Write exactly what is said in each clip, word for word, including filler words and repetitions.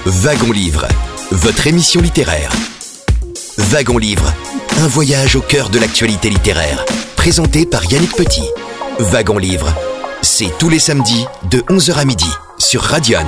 Wagon Livre, votre émission littéraire. Wagon Livre, un voyage au cœur de l'actualité littéraire. Présenté par Yannick Petit. Wagon Livre, c'est tous les samedis de onze heures à midi sur Radion.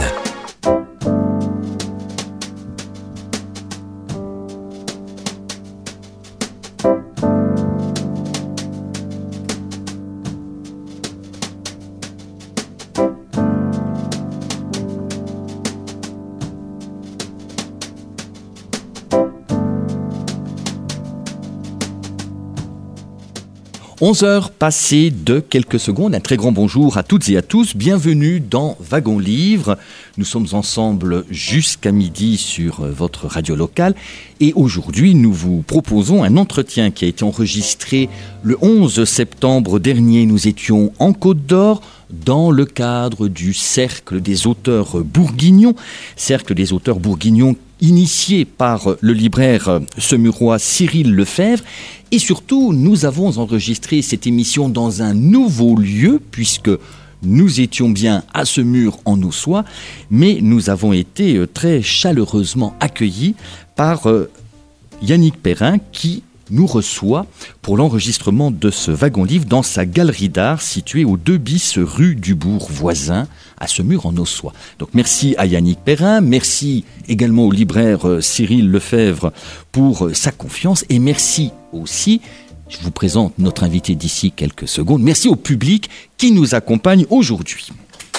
onze heures passées de quelques secondes, un très grand bonjour à toutes et à tous, bienvenue dans Wagon Livre. Nous sommes ensemble jusqu'à midi sur votre radio locale et aujourd'hui nous vous proposons un entretien qui a été enregistré le onze septembre dernier. Nous étions en Côte d'Or dans le cadre du Cercle des auteurs bourguignons, Cercle des auteurs bourguignons initié par le libraire saumurois Cyril Lefebvre. Et surtout, nous avons enregistré cette émission dans un nouveau lieu, puisque nous étions bien à Semur en Ossois, mais nous avons été très chaleureusement accueillis par Yannick Perrin, qui nous reçoit pour l'enregistrement de ce wagon-livre dans sa galerie d'art située au deux bis rue du Bourg voisin, à Semur en Ossois. Donc merci à Yannick Perrin, merci également au libraire Cyril Lefebvre pour sa confiance et merci aussi, je vous présente notre invité d'ici quelques secondes, merci au public qui nous accompagne aujourd'hui.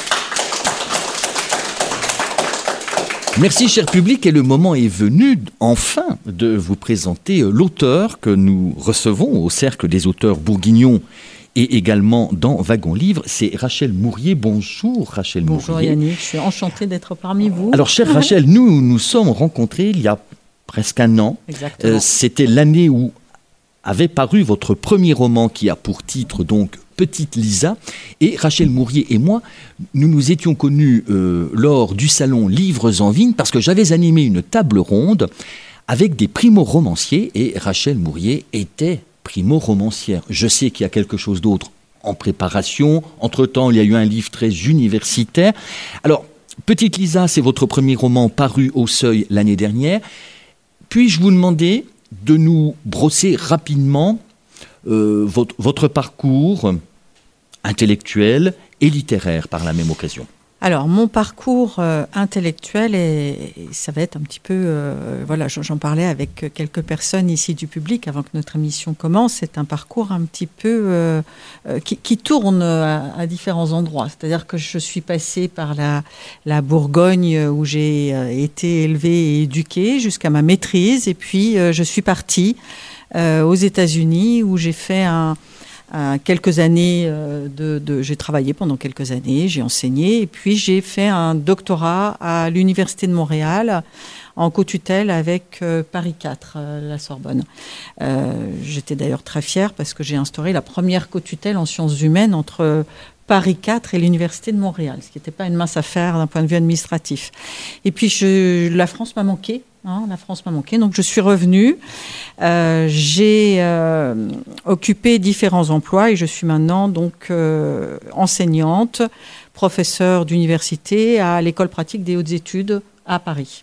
Merci, cher public, et le moment est venu, enfin, de vous présenter l'auteur que nous recevons au Cercle des auteurs bourguignons et également dans Wagon Livre. C'est Rachel Mourier. Bonjour, Rachel Mourier. Bonjour, Yannick. Je suis enchantée d'être parmi vous. Alors, chère Rachel, nous nous sommes rencontrés il y a presque un an. Exactement. Euh, c'était l'année où avait paru votre premier roman qui a pour titre, donc, Petite Lisa. Et Rachel Mourier et moi, nous nous étions connus euh, lors du salon Livres en Vigne parce que j'avais animé une table ronde avec des primo-romanciers et Rachel Mourier était primo-romancière. Je sais qu'il y a quelque chose d'autre en préparation. Entre-temps, il y a eu un livre très universitaire. Alors, Petite Lisa, c'est votre premier roman paru au Seuil l'année dernière. Puis-je vous demander de nous brosser rapidement euh, votre, votre parcours intellectuel et littéraire par la même occasion? Alors, mon parcours euh, intellectuel, et, et ça va être un petit peu... Euh, voilà, j'en parlais avec quelques personnes ici du public avant que notre émission commence. C'est un parcours un petit peu euh, euh, qui, qui tourne à, à différents endroits. C'est-à-dire que je suis passée par la, la Bourgogne où j'ai euh, été élevée et éduquée jusqu'à ma maîtrise. Et puis, euh, je suis partie euh, aux États-Unis où j'ai fait un... Euh, quelques années euh, de, de j'ai travaillé pendant quelques années, j'ai enseigné et puis j'ai fait un doctorat à l'Université de Montréal en co-tutelle avec euh, Paris quatre, euh, la Sorbonne. Euh, j'étais d'ailleurs très fière parce que j'ai instauré la première co-tutelle en sciences humaines entre Paris quatre et l'Université de Montréal, ce qui n'était pas une mince affaire d'un point de vue administratif. Et puis je, la France m'a manqué. Hein, la France m'a manqué, donc je suis revenue. Euh, j'ai euh, occupé différents emplois et je suis maintenant donc euh, enseignante, professeure d'université à l'École pratique des hautes études à Paris.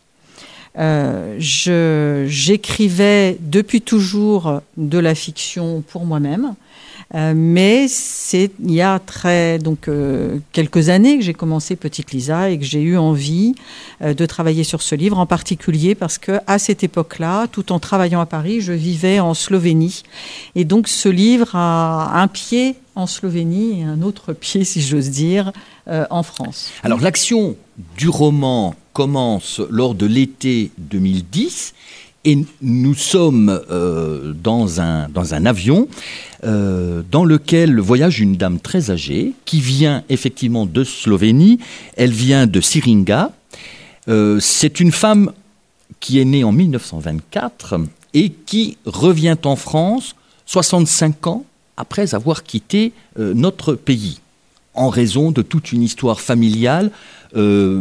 Euh, je, j'écrivais depuis toujours de la fiction pour moi-même. Euh, mais c'est il y a très donc euh, quelques années que j'ai commencé Petite Lisa et que j'ai eu envie euh, de travailler sur ce livre, en particulier parce que à cette époque-là, tout en travaillant à Paris, je vivais en Slovénie et donc ce livre a un pied en Slovénie et un autre pied, si j'ose dire, euh, en France. Alors l'action du roman commence lors de l'été deux mille dix. Et nous sommes euh, dans, un, dans un avion euh, dans lequel voyage une dame très âgée qui vient effectivement de Slovénie. Elle vient de Siringa. Euh, c'est une femme qui est née en mille neuf cent vingt-quatre et qui revient en France soixante-cinq ans après avoir quitté euh, notre pays en raison de toute une histoire familiale euh,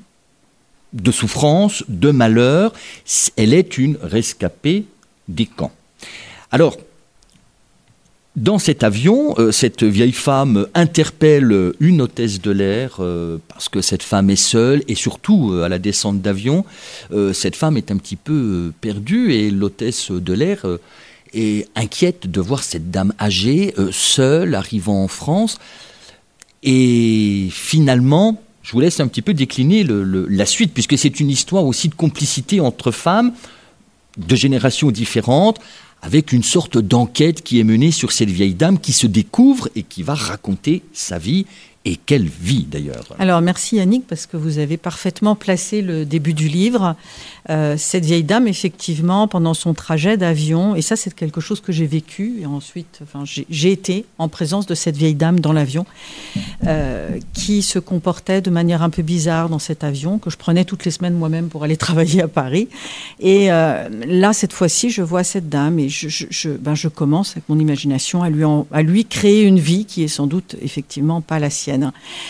de souffrance, de malheur. Elle est une rescapée des camps. Alors, dans cet avion, euh, cette vieille femme interpelle une hôtesse de l'air euh, parce que cette femme est seule et surtout euh, à la descente d'avion, euh, cette femme est un petit peu euh, perdue et l'hôtesse de l'air euh, est inquiète de voir cette dame âgée, euh, seule, arrivant en France. Et finalement, je vous laisse un petit peu décliner le, le, la suite, puisque c'est une histoire aussi de complicité entre femmes de générations différentes, avec une sorte d'enquête qui est menée sur cette vieille dame qui se découvre et qui va raconter sa vie. Et quelle vie d'ailleurs. Alors merci Yannick, parce que vous avez parfaitement placé le début du livre. Euh, cette vieille dame, effectivement, pendant son trajet d'avion, et ça c'est quelque chose que j'ai vécu, et ensuite enfin, j'ai, j'ai été en présence de cette vieille dame dans l'avion, euh, qui se comportait de manière un peu bizarre dans cet avion, que je prenais toutes les semaines moi-même pour aller travailler à Paris. Et euh, là, cette fois-ci, je vois cette dame, et je, je, je, ben, je commence avec mon imagination à lui, en, à lui créer une vie qui est sans doute effectivement pas la sienne.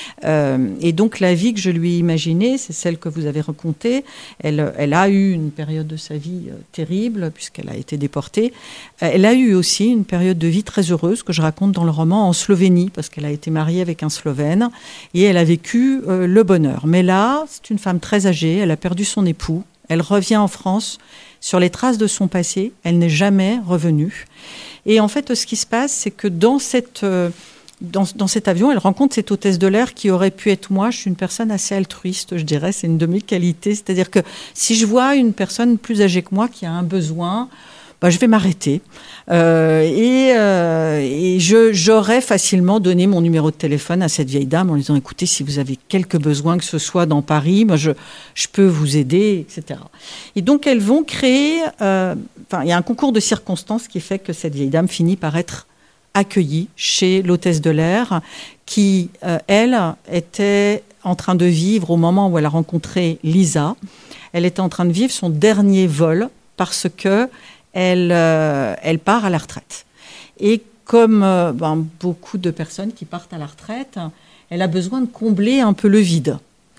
Euh, et donc la vie que je lui ai imaginée, c'est celle que vous avez racontée. Elle, elle a eu une période de sa vie euh, terrible puisqu'elle a été déportée. Euh, elle a eu aussi une période de vie très heureuse que je raconte dans le roman en Slovénie parce qu'elle a été mariée avec un Slovène et elle a vécu euh, le bonheur. Mais là, c'est une femme très âgée, elle a perdu son époux, elle revient en France sur les traces de son passé, elle n'est jamais revenue. Et en fait, ce qui se passe, c'est que dans cette... Euh, Dans, dans cet avion, elle rencontre cette hôtesse de l'air qui aurait pu être moi. Je suis une personne assez altruiste, je dirais. C'est une de mes qualités. C'est-à-dire que si je vois une personne plus âgée que moi qui a un besoin, bah, je vais m'arrêter. Euh, et euh, et je, j'aurais facilement donné mon numéro de téléphone à cette vieille dame en lui disant « Écoutez, si vous avez quelques besoins que ce soit dans Paris, moi, je, je peux vous aider, et cetera » Et donc, elles vont créer... Euh, enfin, il y a un concours de circonstances qui fait que cette vieille dame finit par être accueillie chez l'hôtesse de l'air qui, euh, elle, était en train de vivre au moment où elle a rencontré Lisa. Elle était en train de vivre son dernier vol parce que elle, euh, elle part à la retraite. Et comme euh, ben, beaucoup de personnes qui partent à la retraite, elle a besoin de combler un peu le vide.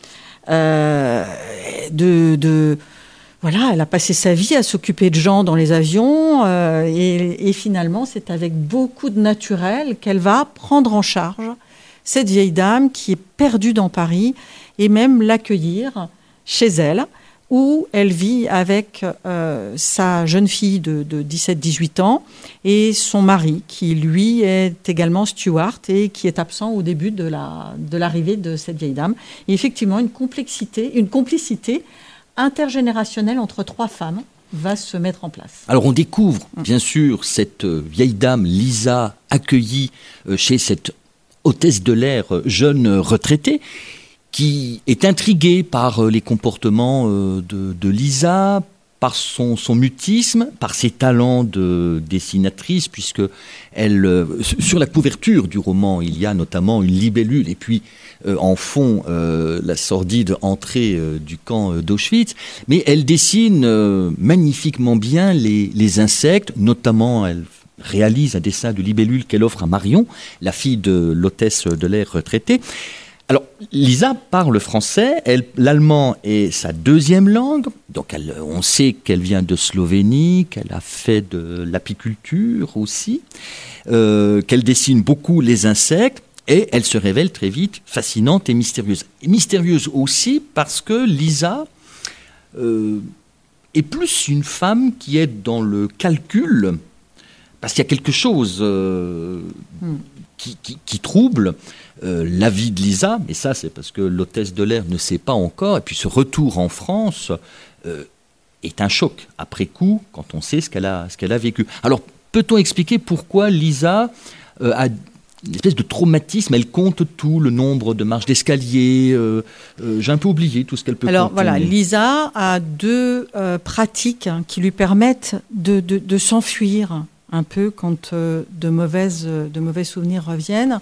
Euh, de... de Voilà, elle a passé sa vie à s'occuper de gens dans les avions euh, et, et finalement, c'est avec beaucoup de naturel qu'elle va prendre en charge cette vieille dame qui est perdue dans Paris et même l'accueillir chez elle où elle vit avec euh, sa jeune fille de, de dix-sept à dix-huit ans et son mari qui, lui, est également steward et qui est absent au début de, la, de l'arrivée de cette vieille dame. Et effectivement, une complexité, une complicité intergénérationnelle entre trois femmes va se mettre en place. Alors on découvre bien sûr cette vieille dame Lisa accueillie chez cette hôtesse de l'air jeune retraitée qui est intriguée par les comportements de, de Lisa, par son, son mutisme, par ses talents de dessinatrice, puisque elle, sur la couverture du roman, il y a notamment une libellule, et puis euh, en fond, euh, la sordide entrée euh, du camp d'Auschwitz. Mais elle dessine euh, magnifiquement bien les, les insectes, notamment elle réalise un dessin de libellule qu'elle offre à Marion, la fille de l'hôtesse de l'air retraitée. Alors, Lisa parle français, elle, l'allemand est sa deuxième langue, donc elle, on sait qu'elle vient de Slovénie, qu'elle a fait de l'apiculture aussi, euh, qu'elle dessine beaucoup les insectes, et elle se révèle très vite fascinante et mystérieuse. Et mystérieuse aussi parce que Lisa euh, est plus une femme qui est dans le calcul, parce qu'il y a quelque chose euh, hmm. qui, qui, qui trouble Euh, la vie de Lisa, mais ça c'est parce que l'hôtesse de l'air ne sait pas encore, et puis ce retour en France euh, est un choc après coup quand on sait ce qu'elle a, ce qu'elle a vécu. Alors peut-on expliquer pourquoi Lisa euh, a une espèce de traumatisme, elle compte tout, le nombre de marches d'escalier, euh, euh, j'ai un peu oublié tout ce qu'elle peut Alors compter. voilà, Lisa a deux euh, pratiques hein, qui lui permettent de, de, de s'enfuir un peu quand euh, de, mauvaises, de mauvais souvenirs reviennent.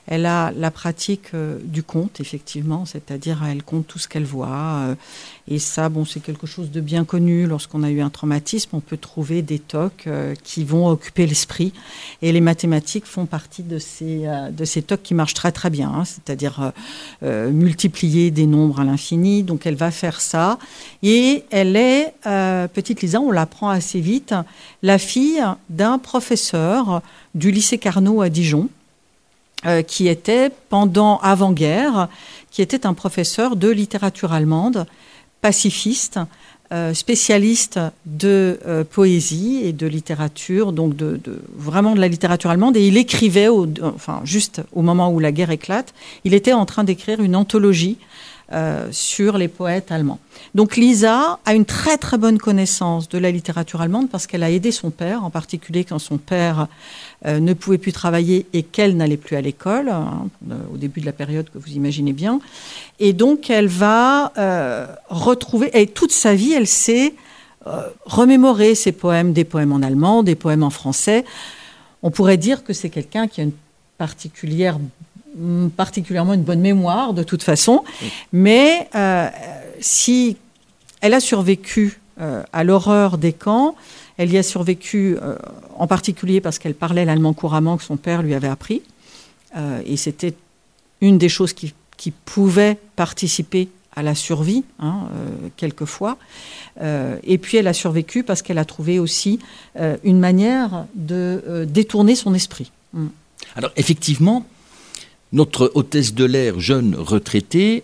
Elle a la pratique euh, du conte, effectivement, c'est-à-dire elle compte tout ce qu'elle voit. Euh, et ça, bon, c'est quelque chose de bien connu. Lorsqu'on a eu un traumatisme, on peut trouver des tocs euh, qui vont occuper l'esprit. Et les mathématiques font partie de ces, euh, de ces tocs qui marchent très très bien, hein, c'est-à-dire euh, euh, multiplier des nombres à l'infini. Donc elle va faire ça. Et elle est, euh, petite Lisa, on l'apprend assez vite, la fille d'un professeur du lycée Carnot à Dijon, Euh, qui était, pendant avant-guerre, qui était un professeur de littérature allemande, pacifiste, euh, spécialiste de euh, poésie et de littérature, donc de, de, vraiment de la littérature allemande. Et il écrivait, au, enfin, juste au moment où la guerre éclate, il était en train d'écrire une anthologie Euh, sur les poètes allemands. Donc Lisa a une très très bonne connaissance de la littérature allemande parce qu'elle a aidé son père, en particulier quand son père euh, ne pouvait plus travailler et qu'elle n'allait plus à l'école, hein, au début de la période que vous imaginez bien. Et donc elle va euh, retrouver, et toute sa vie elle sait euh, remémorer ses poèmes, des poèmes en allemand, des poèmes en français. On pourrait dire que c'est quelqu'un qui a une particulière particulièrement une bonne mémoire de toute façon, oui. mais euh, si elle a survécu euh, à l'horreur des camps, elle y a survécu euh, en particulier parce qu'elle parlait l'allemand couramment que son père lui avait appris, euh, et c'était une des choses qui, qui pouvait participer à la survie, hein, euh, quelquefois. Euh, et puis elle a survécu parce qu'elle a trouvé aussi euh, une manière de euh, détourner son esprit. Mm. Alors effectivement, notre hôtesse de l'air, jeune retraitée,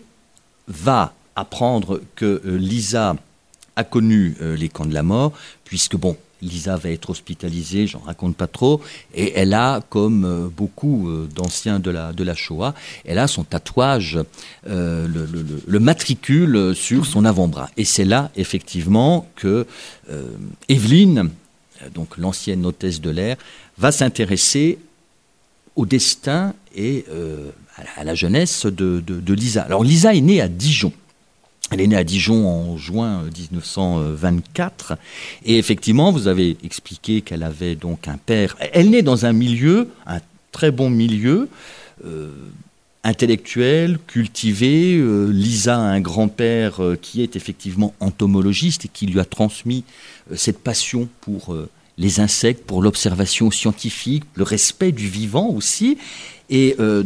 va apprendre que euh, Lisa a connu euh, les camps de la mort, puisque, bon, Lisa va être hospitalisée, j'en raconte pas trop, et elle a, comme euh, beaucoup euh, d'anciens de la, de la Shoah, elle a son tatouage, euh, le, le, le matricule sur son avant-bras. Et c'est là, effectivement, que euh, Evelyne, donc l'ancienne hôtesse de l'air, va s'intéresser au destin et euh, à, la, à la jeunesse de, de, de Lisa. Alors Lisa est née à Dijon. Elle est née à Dijon en juin dix-neuf cent vingt-quatre. Et effectivement, vous avez expliqué qu'elle avait donc un père. Elle naît dans un milieu, un très bon milieu, euh, intellectuel, cultivé. Euh, Lisa a un grand-père euh, qui est effectivement entomologiste et qui lui a transmis euh, cette passion pour euh, les insectes, pour l'observation scientifique, le respect du vivant aussi. Et euh,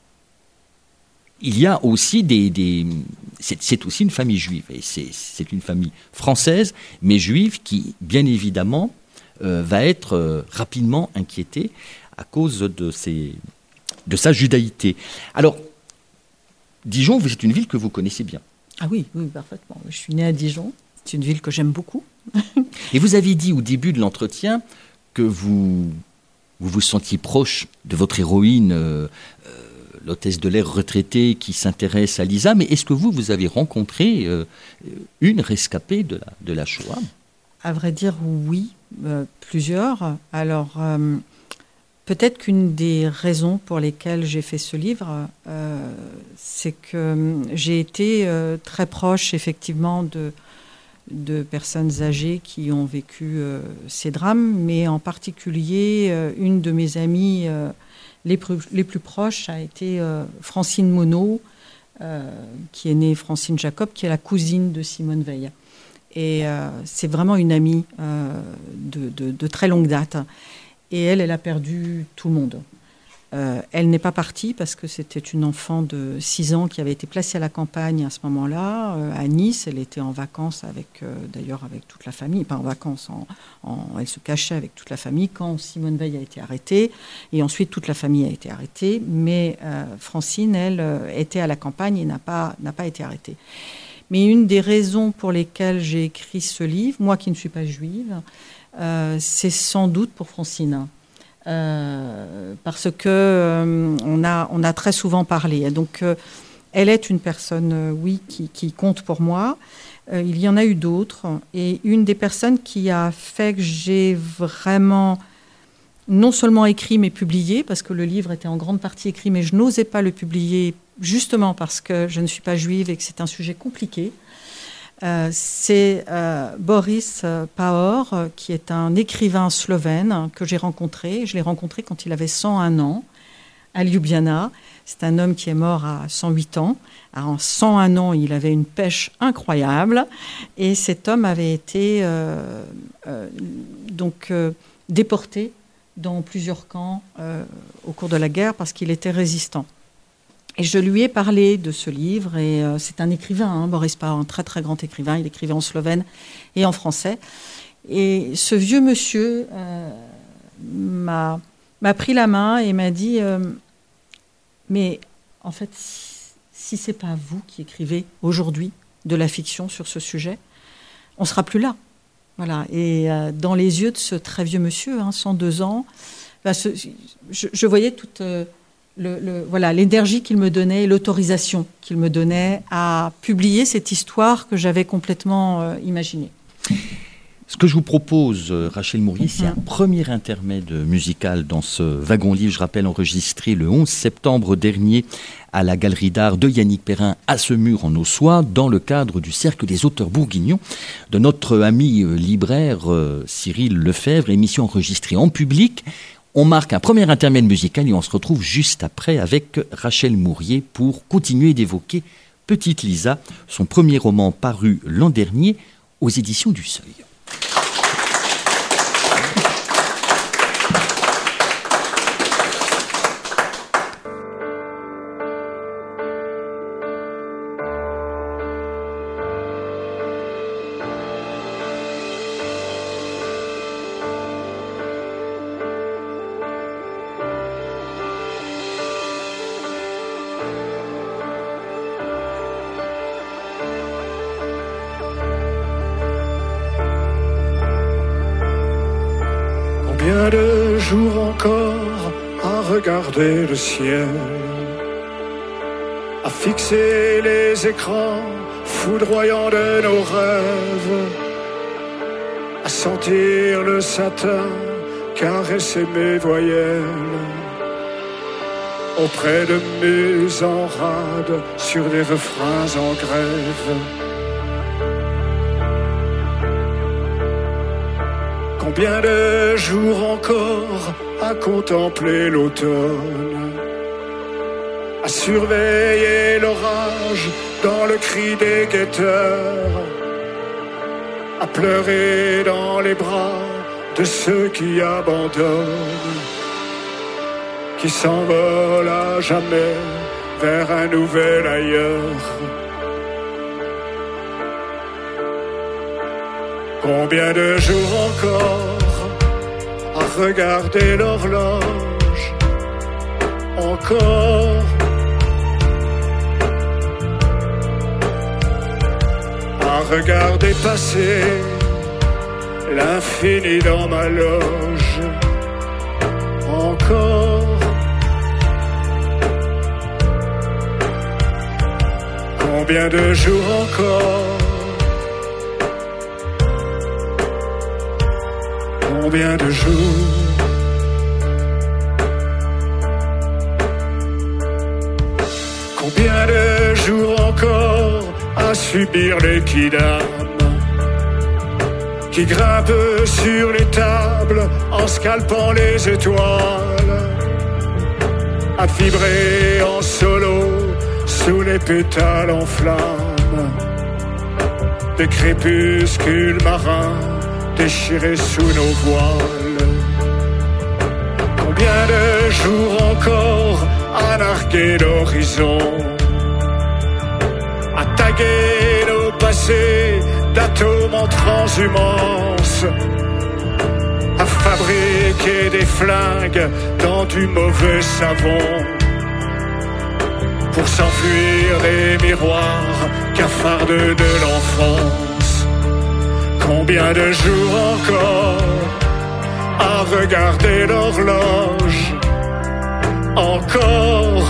il y a aussi des... des c'est, c'est aussi une famille juive. Et c'est, c'est une famille française, mais juive, qui, bien évidemment, euh, va être euh, rapidement inquiétée à cause de, ses, de sa judaïté. Alors, Dijon, c'est une ville que vous connaissez bien. Ah oui, oui, parfaitement. Je suis née à Dijon. C'est une ville que j'aime beaucoup. Et vous avez dit au début de l'entretien que vous vous, vous sentiez proche de votre héroïne, euh, euh, l'hôtesse de l'air retraitée qui s'intéresse à Lisa. Mais est-ce que vous, vous avez rencontré euh, une rescapée de la, de la Shoah ? À vrai dire, oui, euh, plusieurs. Alors, euh, peut-être qu'une des raisons pour lesquelles j'ai fait ce livre, euh, c'est que j'ai été euh, très proche, effectivement, de... de personnes âgées qui ont vécu euh, ces drames, mais en particulier, euh, une de mes amies euh, les, plus, les plus proches a été euh, Francine Monod, euh, qui est née Francine Jacob, qui est la cousine de Simone Veil. Et euh, c'est vraiment une amie euh, de, de, de très longue date. Et elle, elle a perdu tout le monde. Euh, elle n'est pas partie parce que c'était une enfant de six ans qui avait été placée à la campagne à ce moment-là, euh, à Nice. Elle était en vacances, avec, euh, d'ailleurs avec toute la famille, pas en vacances, en, en, elle se cachait avec toute la famille quand Simone Veil a été arrêtée. Et ensuite, toute la famille a été arrêtée. Mais euh, Francine, elle, euh, était à la campagne et n'a pas, n'a pas été arrêtée. Mais une des raisons pour lesquelles j'ai écrit ce livre, moi qui ne suis pas juive, euh, c'est sans doute pour Francine. Euh, parce que euh, on a on a très souvent parlé. Donc euh, elle est une personne, euh, oui, qui, qui compte pour moi. Euh, il y en a eu d'autres, et une des personnes qui a fait que j'ai vraiment non seulement écrit mais publié, parce que le livre était en grande partie écrit, mais je n'osais pas le publier justement parce que je ne suis pas juive et que c'est un sujet compliqué. Euh, c'est euh, Boris Pahor, euh, qui est un écrivain slovène que j'ai rencontré. Je l'ai rencontré quand il avait cent un ans, à Ljubljana. C'est un homme qui est mort à cent huit ans. En cent un ans, il avait une pêche incroyable. Et cet homme avait été euh, euh, donc, euh, déporté dans plusieurs camps euh, au cours de la guerre parce qu'il était résistant. Et je lui ai parlé de ce livre. Et euh, c'est un écrivain, hein, Boris Pahor, un très très grand écrivain. Il écrivait en slovène et en français. Et ce vieux monsieur euh, m'a, m'a pris la main et m'a dit... Euh, Mais en fait, si, si ce n'est pas vous qui écrivez aujourd'hui de la fiction sur ce sujet, on ne sera plus là. Voilà. Et euh, dans les yeux de ce très vieux monsieur, hein, cent deux ans, bah, ce, je, je voyais toute euh, le, le, voilà, l'énergie qu'il me donnait et l'autorisation qu'il me donnait à publier cette histoire que j'avais complètement euh, imaginée. Ce que je vous propose, Rachel Mourier, c'est un premier intermède musical dans ce wagon-livre, je rappelle, enregistré le onze septembre dernier à la Galerie d'Art de Yannick Perrin à Semur en Auxois, dans le cadre du Cercle des auteurs bourguignons de notre ami libraire Cyril Lefebvre, émission enregistrée en public. On marque un premier intermède musical et on se retrouve juste après avec Rachel Mourier pour continuer d'évoquer Petite Lisa, son premier roman paru l'an dernier aux éditions du Seuil. Combien de jours encore à regarder le ciel, à fixer les écrans foudroyants de nos rêves, à sentir le satin caresser mes voyelles, auprès de mes enrades sur des refrains en grève. Combien de jours encore à contempler l'automne, à surveiller l'orage dans le cri des guetteurs, à pleurer dans les bras de ceux qui abandonnent, qui s'envolent à jamais vers un nouvel ailleurs. Combien de jours encore à regarder l'horloge, encore à regarder passer l'infini dans ma loge, encore combien de jours encore. Combien de jours Combien de jours encore à subir les kidams qui grimpent sur les tables en scalpant les étoiles, à vibrer en solo sous les pétales en flammes des crépuscules marins déchirés sous nos voiles. Combien de jours encore à narguer l'horizon, à taguer nos passés d'atomes en transhumance, à fabriquer des flingues dans du mauvais savon, pour s'enfuir des miroirs cafardeux de l'enfance. Combien de jours encore à regarder l'horloge, encore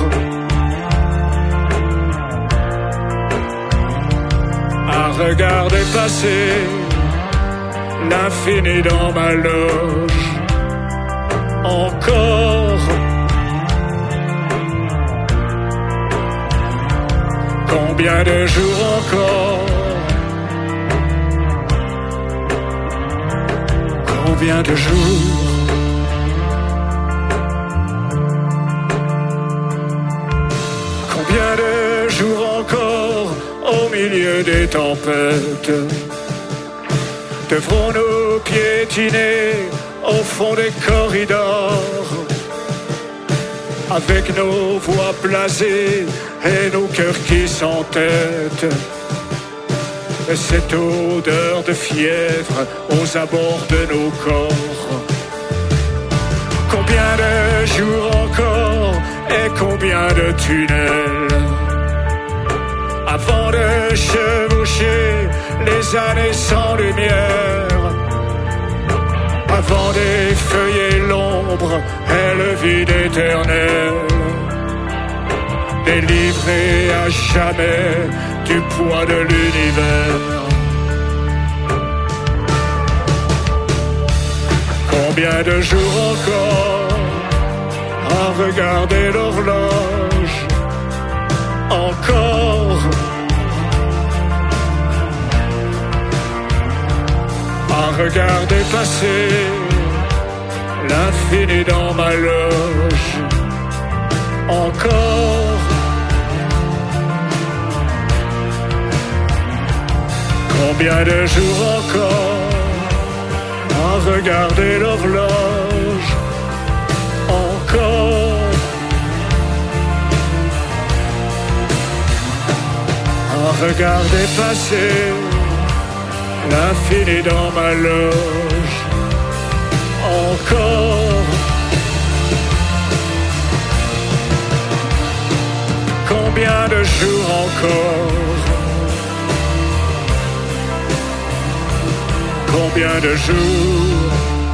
à regarder passer l'infini dans ma loge, encore combien de jours encore. Combien de jours milieu des tempêtes. Devrons-nous piétiner au fond des corridors, avec nos voix blasées et nos cœurs qui s'entêtent, et cette odeur de fièvre aux abords de nos corps? Combien de jours encore et combien de tunnels avant de chevaucher les années sans lumière, avant d'effeuiller l'ombre et le vide éternel, délivré à jamais du poids de l'univers. Combien de jours encore à regarder l'horloge? Encore à regarder passer l'infini dans ma loge. Encore combien de jours encore à regarder l'horloge? Encore à regarder passer l'infini dans ma loge. Encore combien de jours encore? Combien de jours?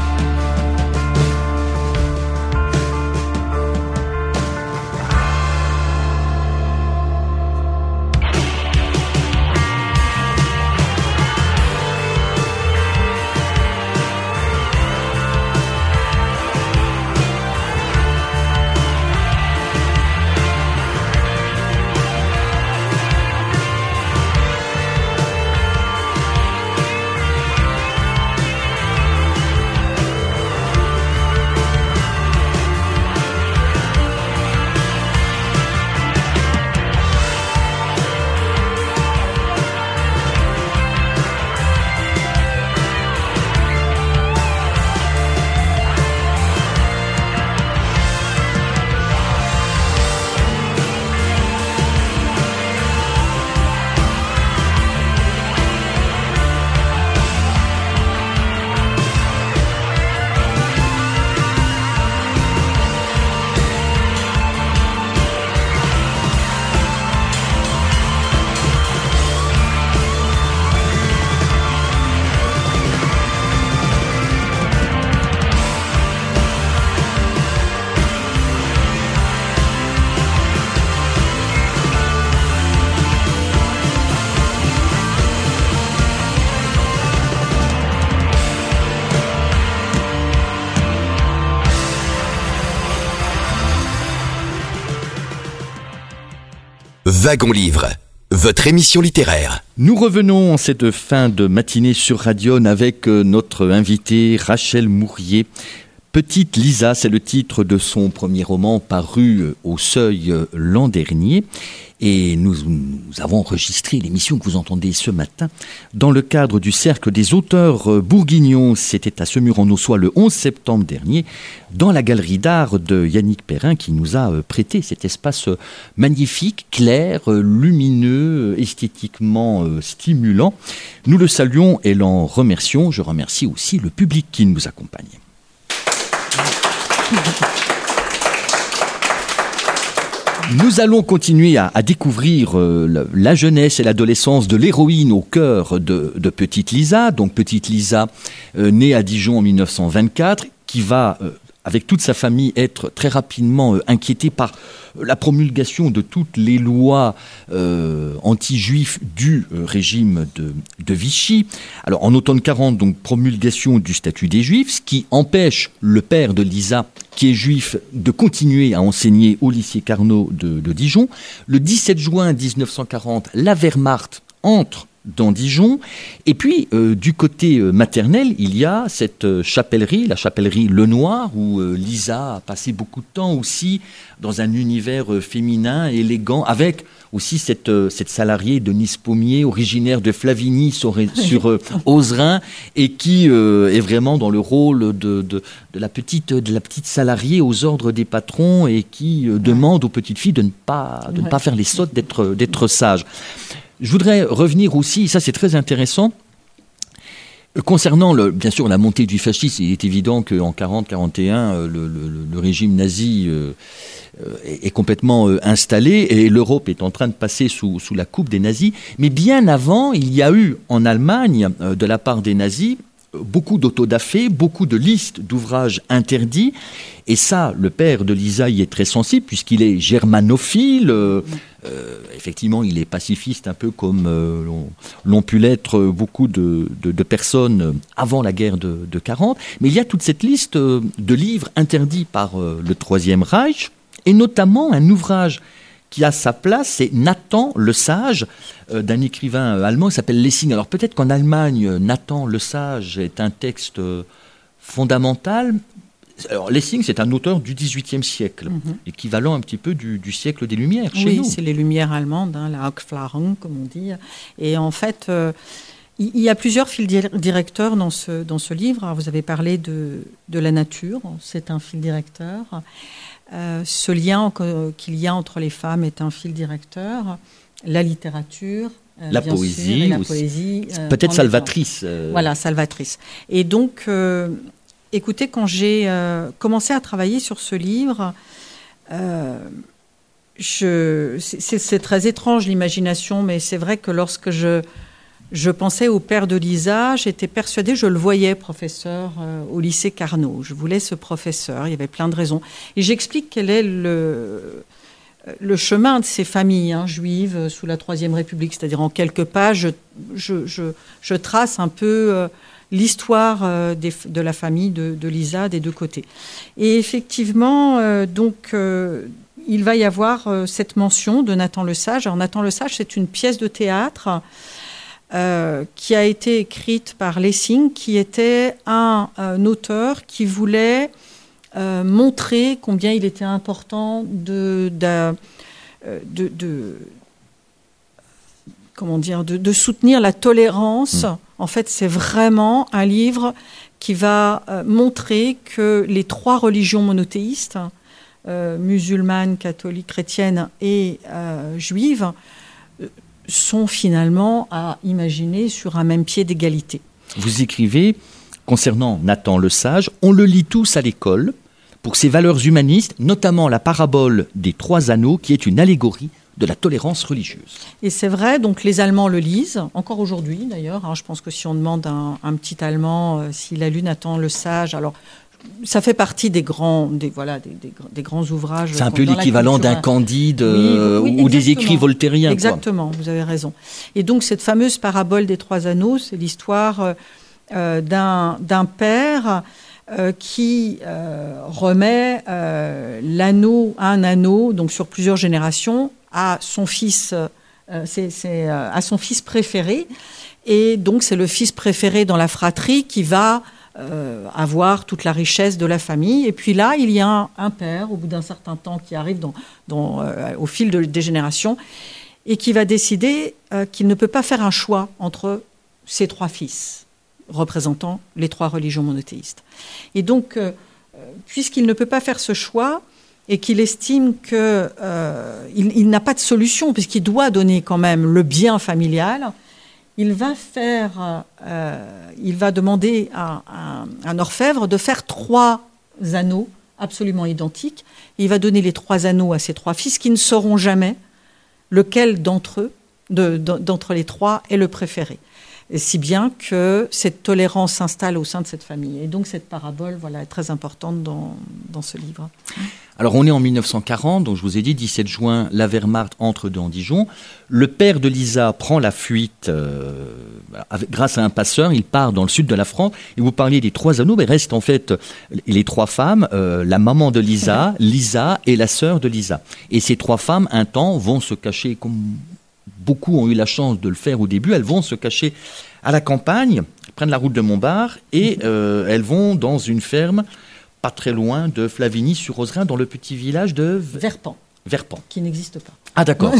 Wagon Livre, votre émission littéraire. Nous revenons en cette fin de matinée sur Radion avec notre invitée Rachel Mourier. Petite Lisa, c'est le titre de son premier roman paru au Seuil l'an dernier. Et nous, nous avons enregistré l'émission que vous entendez ce matin dans le cadre du Cercle des auteurs bourguignons. C'était à Semur-en-Auxois le onze septembre dernier, dans la galerie d'art de Yannick Perrin qui nous a prêté cet espace magnifique, clair, lumineux, esthétiquement stimulant. Nous le saluons et l'en remercions. Je remercie aussi le public qui nous accompagne. Nous allons continuer à, à découvrir euh, la, la jeunesse et l'adolescence de l'héroïne au cœur de, de Petite Lisa. Donc Petite Lisa, euh, née à Dijon en mille neuf cent vingt-quatre, qui va, euh, avec toute sa famille, être très rapidement euh, inquiétée par euh, la promulgation de toutes les lois euh, anti-juifs du euh, régime de, de Vichy. Alors en automne quarante, donc promulgation du statut des Juifs, ce qui empêche le père de Lisa, qui est juif, de continuer à enseigner au lycée Carnot de, de Dijon. Le dix-sept juin mille neuf cent quarante, la Wehrmacht entre d'Andijon. Et puis, euh, du côté euh, maternel, il y a cette euh, chapellerie, la chapellerie Le Noir, où euh, Lisa a passé beaucoup de temps aussi dans un univers euh, féminin, élégant, avec aussi cette, euh, cette salariée Denise Pommier, originaire de Flavigny sur, sur euh, Ozerain, et qui euh, est vraiment dans le rôle de, de, de, la petite, de la petite salariée aux ordres des patrons et qui euh, demande aux petites filles de ne pas, de ne pas faire les sottes, d'être, d'être sages. Je voudrais revenir aussi, ça c'est très intéressant, concernant le, bien sûr la montée du fascisme. Il est évident qu'en quarante quarante et un, le, le, le régime nazi euh, est, est complètement euh, installé et l'Europe est en train de passer sous, sous la coupe des nazis. Mais bien avant, il y a eu en Allemagne, euh, de la part des nazis, beaucoup d'autodafés, beaucoup de listes d'ouvrages interdits. Et ça, le père de Lisa y est très sensible, puisqu'il est germanophile. Euh, euh, effectivement, il est pacifiste, un peu comme euh, l'ont, l'ont pu l'être beaucoup de, de, de personnes avant la guerre de, de quarante. Mais il y a toute cette liste de livres interdits par euh, le Troisième Reich, et notamment un ouvrage qui a sa place, c'est Nathan le Sage, euh, d'un écrivain euh, allemand qui s'appelle Lessing. Alors peut-être qu'en Allemagne, Nathan le Sage est un texte euh, fondamental. Alors Lessing, c'est un auteur du dix-huitième siècle, mm-hmm. équivalent un petit peu du, du siècle des Lumières chez oui, nous. Oui, c'est les Lumières allemandes, hein, la Aufklärung, comme on dit. Et en fait, euh, il y a plusieurs fils directeurs dans ce, dans ce livre. Alors, vous avez parlé de, de la nature, c'est un fil directeur. Euh, ce lien euh, qu'il y a entre les femmes est un fil directeur. La littérature, euh, la bien poésie, sûr, et la aussi. poésie euh, peut-être salvatrice. Euh... Voilà, salvatrice. Et donc, euh, écoutez, quand j'ai euh, commencé à travailler sur ce livre, euh, je, c'est, c'est très étrange l'imagination, mais c'est vrai que lorsque je Je pensais au père de Lisa, j'étais persuadée, je le voyais professeur euh, au lycée Carnot. Je voulais ce professeur, il y avait plein de raisons. Et j'explique quel est le, le chemin de ces familles hein, juives sous la Troisième République. C'est-à-dire en quelques pages, je, je, je, je trace un peu euh, l'histoire euh, des, de la famille de, de Lisa des deux côtés. Et effectivement, euh, donc... Euh, il va y avoir euh, cette mention de Nathan le Sage. Alors Nathan le Sage, c'est une pièce de théâtre Euh, qui a été écrite par Lessing, qui était un, un auteur qui voulait euh, montrer combien il était important de, de, de, de comment dire, de, de soutenir la tolérance. Mmh. En fait, c'est vraiment un livre qui va euh, montrer que les trois religions monothéistes, euh, musulmane, catholique, chrétienne et euh, juive, sont finalement à imaginer sur un même pied d'égalité. Vous écrivez, concernant Nathan le Sage, on le lit tous à l'école pour ses valeurs humanistes, notamment la parabole des trois anneaux, qui est une allégorie de la tolérance religieuse. Et c'est vrai, donc les Allemands le lisent, encore aujourd'hui d'ailleurs. Hein, je pense que si on demande à un, un petit Allemand euh, s'il a lu Nathan le Sage, alors... Ça fait partie des grands, des, voilà, des, des, des grands ouvrages. C'est un peu l'équivalent d'un Candide euh, oui, oui, ou des écrits voltairiens. Exactement, quoi. Vous avez raison. Et donc cette fameuse parabole des trois anneaux, c'est l'histoire euh, d'un, d'un père euh, qui euh, remet euh, l'anneau, un anneau, donc sur plusieurs générations, à son fils, euh, c'est, c'est, euh, à son fils préféré. Et donc c'est le fils préféré dans la fratrie qui va Euh, avoir toute la richesse de la famille. Et puis là, il y a un, un père, au bout d'un certain temps, qui arrive dans, dans, euh, au fil de, des générations et qui va décider euh, qu'il ne peut pas faire un choix entre ses trois fils, représentant les trois religions monothéistes. Et donc, euh, puisqu'il ne peut pas faire ce choix et qu'il estime qu'il euh, il n'a pas de solution, puisqu'il doit donner quand même le bien familial, il va faire, euh, il va demander à, à un orfèvre de faire trois anneaux absolument identiques. Et il va donner les trois anneaux à ses trois fils qui ne sauront jamais lequel d'entre eux, de, de, d'entre les trois, est le préféré. Et si bien que cette tolérance s'installe au sein de cette famille. Et donc cette parabole, voilà, est très importante dans, dans ce livre. Alors on est en mille neuf cent quarante, donc je vous ai dit, dix-sept juin, la Wehrmacht entre dans Dijon. Le père de Lisa prend la fuite euh, avec, grâce à un passeur, il part dans le sud de la France. Et vous parliez des trois anneaux, mais restent en fait les trois femmes, euh, la maman de Lisa, Lisa et la sœur de Lisa. Et ces trois femmes, un temps, vont se cacher comme beaucoup ont eu la chance de le faire au début, elles vont se cacher à la campagne, prennent la route de Montbard et euh, elles vont dans une ferme pas très loin de Flavigny-sur-Roserain, dans le petit village de Verpan. Verpan. Qui n'existe pas. Ah d'accord.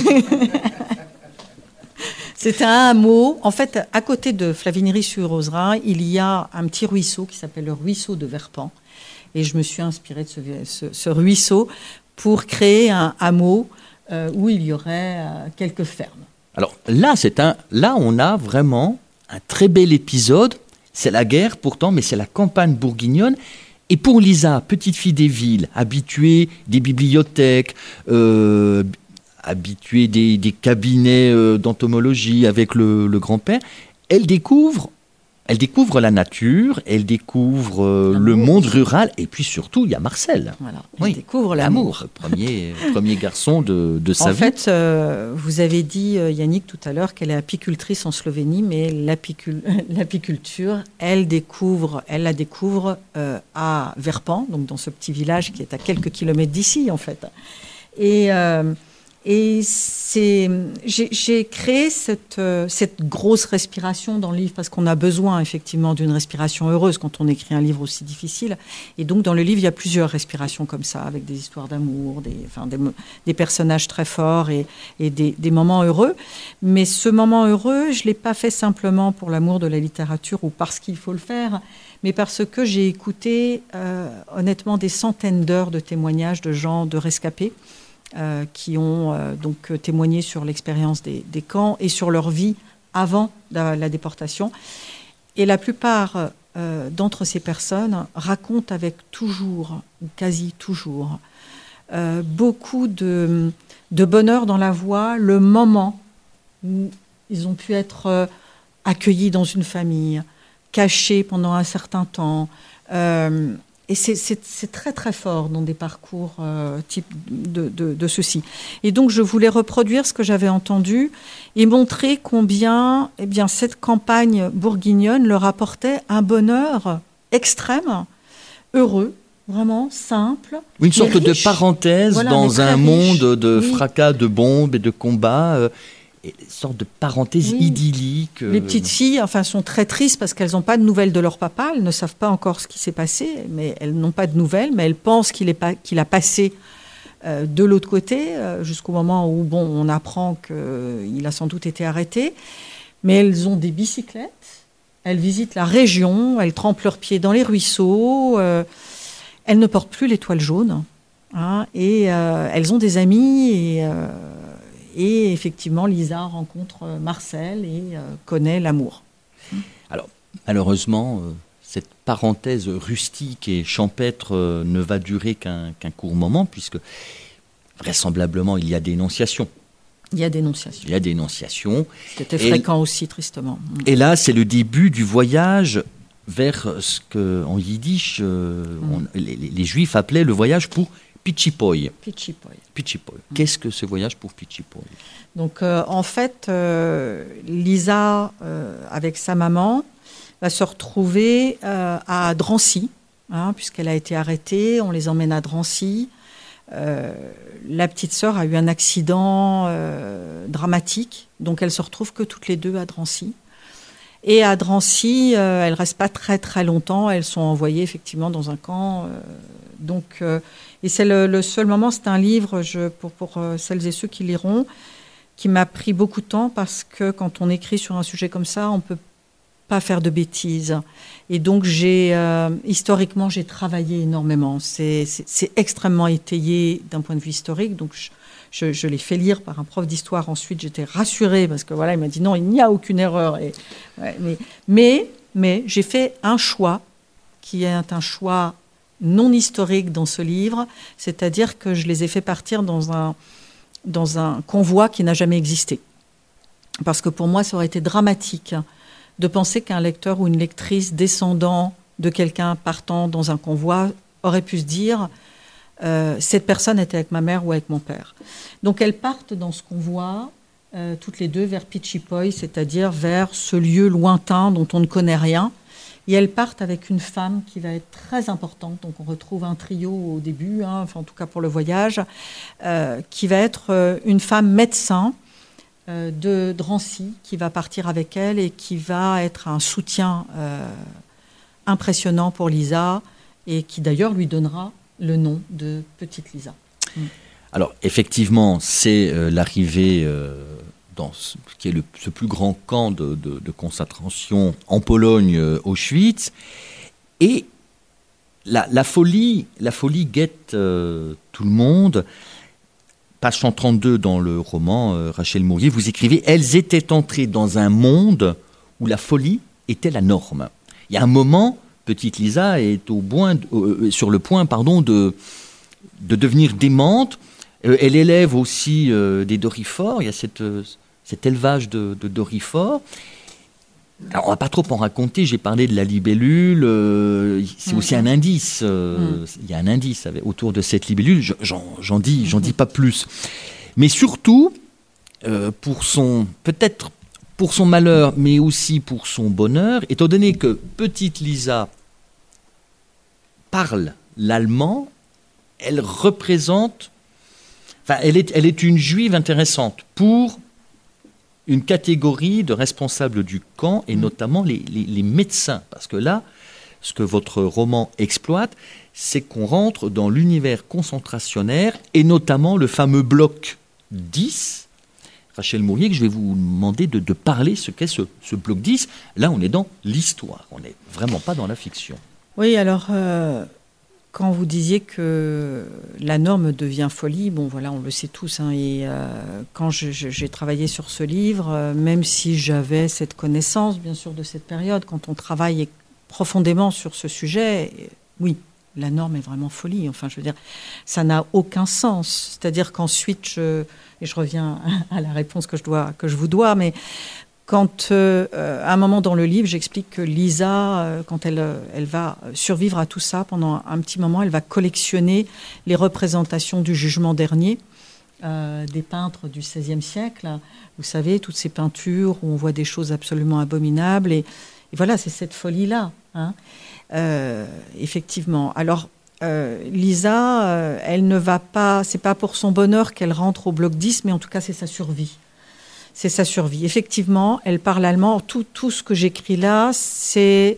C'est un hameau. En fait, à côté de Flavigny-sur-Roserain, il y a un petit ruisseau qui s'appelle le ruisseau de Verpan. Et je me suis inspirée de ce, ce, ce ruisseau pour créer un hameau euh, où il y aurait euh, quelques fermes. Alors là, c'est un, là, on a vraiment un très bel épisode. C'est la guerre pourtant, mais c'est la campagne bourguignonne. Et pour Lisa, petite fille des villes, habituée des bibliothèques, euh, habituée des, des cabinets euh, d'entomologie avec le, le grand-père, elle découvre, elle découvre la nature, elle découvre euh, le monde rural, et puis surtout, il y a Marcel. Voilà, elle oui, découvre l'amour. l'amour, premier, premier garçon de, de sa en vie. En fait, euh, vous avez dit, euh, Yannick, tout à l'heure, qu'elle est apicultrice en Slovénie, mais l'apicul- l'apiculture, elle découvre, elle la découvre euh, à Verpan, donc dans ce petit village qui est à quelques kilomètres d'ici, en fait. Et... Euh, Et c'est, j'ai, j'ai créé cette, euh, cette grosse respiration dans le livre parce qu'on a besoin effectivement d'une respiration heureuse quand on écrit un livre aussi difficile. Et donc dans le livre, il y a plusieurs respirations comme ça, avec des histoires d'amour, des, enfin, des, des personnages très forts et, et des, des moments heureux. Mais ce moment heureux, je ne l'ai pas fait simplement pour l'amour de la littérature ou parce qu'il faut le faire, mais parce que j'ai écouté euh, honnêtement des centaines d'heures de témoignages de gens, de rescapés, Euh, qui ont euh, donc témoigné sur l'expérience des, des camps et sur leur vie avant la, la déportation. Et la plupart euh, d'entre ces personnes racontent avec toujours, ou quasi toujours, euh, beaucoup de, de bonheur dans la voix, le moment où ils ont pu être euh, accueillis dans une famille, cachés pendant un certain temps. Euh, Et c'est, c'est, c'est très, très fort dans des parcours euh, type de, de, de ceci. Et donc, je voulais reproduire ce que j'avais entendu et montrer combien eh bien, cette campagne bourguignonne leur apportait un bonheur extrême, heureux, vraiment simple. Une sorte riche. de parenthèse voilà, dans un riche. monde de oui. fracas, de bombes et de combats. Euh, Une sorte de parenthèse oui. idyllique. Les petites filles enfin, sont très tristes parce qu'elles n'ont pas de nouvelles de leur papa. Elles ne savent pas encore ce qui s'est passé, mais elles n'ont pas de nouvelles, mais elles pensent qu'il, est pas, qu'il a passé euh, de l'autre côté, euh, jusqu'au moment où bon, on apprend qu'il a sans doute été arrêté. Mais elles ont des bicyclettes, elles visitent la région, elles trempent leurs pieds dans les ruisseaux, euh, elles ne portent plus l'étoile jaune, hein, et euh, elles ont des amis et... Euh, Et effectivement, Lisa rencontre Marcel et euh, connaît l'amour. Alors, malheureusement, euh, cette parenthèse rustique et champêtre euh, ne va durer qu'un, qu'un court moment, puisque vraisemblablement, il y a dénonciation. Il y a dénonciation. Il y a dénonciation. C'était et, fréquent aussi, tristement. Et là, c'est le début du voyage vers ce qu'en yiddish, euh, mm. on, les, les Juifs appelaient le voyage pour Pichipoy. Pichipoy. Pichipoy. Mmh. Qu'est-ce que ce voyage pour Pichipoy ? Donc, euh, en fait, euh, Lisa, euh, avec sa maman, va se retrouver euh, à Drancy, hein, puisqu'elle a été arrêtée. On les emmène à Drancy. Euh, la petite sœur a eu un accident euh, dramatique, donc elles se retrouvent que toutes les deux à Drancy. Et à Drancy, euh, elles ne restent pas très très longtemps. Elles sont envoyées effectivement dans un camp. Euh, donc, euh, et c'est le, le seul moment, c'est un livre, je, pour, pour euh, celles et ceux qui liront, qui m'a pris beaucoup de temps parce que quand on écrit sur un sujet comme ça, on ne peut pas faire de bêtises. Et donc, j'ai, euh, historiquement, j'ai travaillé énormément. C'est, c'est, c'est extrêmement étayé d'un point de vue historique. Donc, je, je, je l'ai fait lire par un prof d'histoire. Ensuite, j'étais rassurée parce que voilà, il m'a dit non, il n'y a aucune erreur. Et, ouais, mais, mais, mais j'ai fait un choix qui est un choix non historique dans ce livre, c'est-à-dire que je les ai fait partir dans un, dans un convoi qui n'a jamais existé. Parce que pour moi, ça aurait été dramatique de penser qu'un lecteur ou une lectrice descendant de quelqu'un partant dans un convoi aurait pu se dire euh, cette personne était avec ma mère ou avec mon père. Donc elles partent dans ce convoi, euh, toutes les deux vers Pichipoy, c'est-à-dire vers ce lieu lointain dont on ne connaît rien. Et elles partent avec une femme qui va être très importante. Donc on retrouve un trio au début, hein, enfin en tout cas pour le voyage, euh, qui va être euh, une femme médecin euh, de Drancy qui va partir avec elle et qui va être un soutien euh, impressionnant pour Lisa et qui d'ailleurs lui donnera le nom de Petite Lisa. Mm. Alors effectivement, c'est euh, l'arrivée euh, dans ce qui est le, ce plus grand camp de, de, de concentration en Pologne, euh, Auschwitz, et la, la folie, la folie guette euh, tout le monde. Page cent trente-deux dans le roman, euh, Rachel Mourier, vous écrivez « Elles étaient entrées dans un monde où la folie était la norme ». Il y a un moment, Petite Lisa est au point, euh, sur le point pardon, de, de devenir démente. Euh, elle élève aussi euh, des dorifores. Il y a cette, euh, cet élevage de, de dorifores. Alors, on ne va pas trop en raconter. J'ai parlé de la libellule. Euh, c'est mmh. aussi un indice. Euh, mmh. Il y a un indice avec, autour de cette libellule. Je, j'en, j'en dis, j'en dis pas plus. Mais surtout, euh, pour son, peut-être pour son malheur, mais aussi pour son bonheur, étant donné que Petite Lisa parle l'allemand, elle représente, enfin, elle est, elle est une juive intéressante pour une catégorie de responsables du camp, et notamment les, les, les médecins. Parce que là, ce que votre roman exploite, c'est qu'on rentre dans l'univers concentrationnaire, et notamment le fameux bloc dix. Rachel Mourier, que je vais vous demander de, de parler ce qu'est ce, ce bloc dix. Là, on est dans l'histoire, on n'est vraiment pas dans la fiction. Oui, alors, euh, quand vous disiez que la norme devient folie, bon voilà, on le sait tous, hein, et euh, quand je, je, j'ai travaillé sur ce livre, euh, même si j'avais cette connaissance, bien sûr, de cette période, quand on travaille profondément sur ce sujet, oui, la norme est vraiment folie. Enfin, je veux dire, ça n'a aucun sens. C'est-à-dire qu'ensuite, je, et je reviens à la réponse que je, dois, que je vous dois, mais quand, euh, à un moment dans le livre, j'explique que Lisa, euh, quand elle, elle va survivre à tout ça, pendant un, un petit moment, elle va collectionner les représentations du jugement dernier euh, des peintres du seizième siècle. Vous savez, toutes ces peintures où on voit des choses absolument abominables. Et, et voilà, c'est cette folie-là, hein. Euh, effectivement. Alors, euh, Lisa, euh, elle ne va pas, c'est pas pour son bonheur qu'elle rentre au bloc dix, mais en tout cas, c'est sa survie. C'est sa survie. Effectivement, elle parle allemand. Tout, tout ce que j'écris là, c'est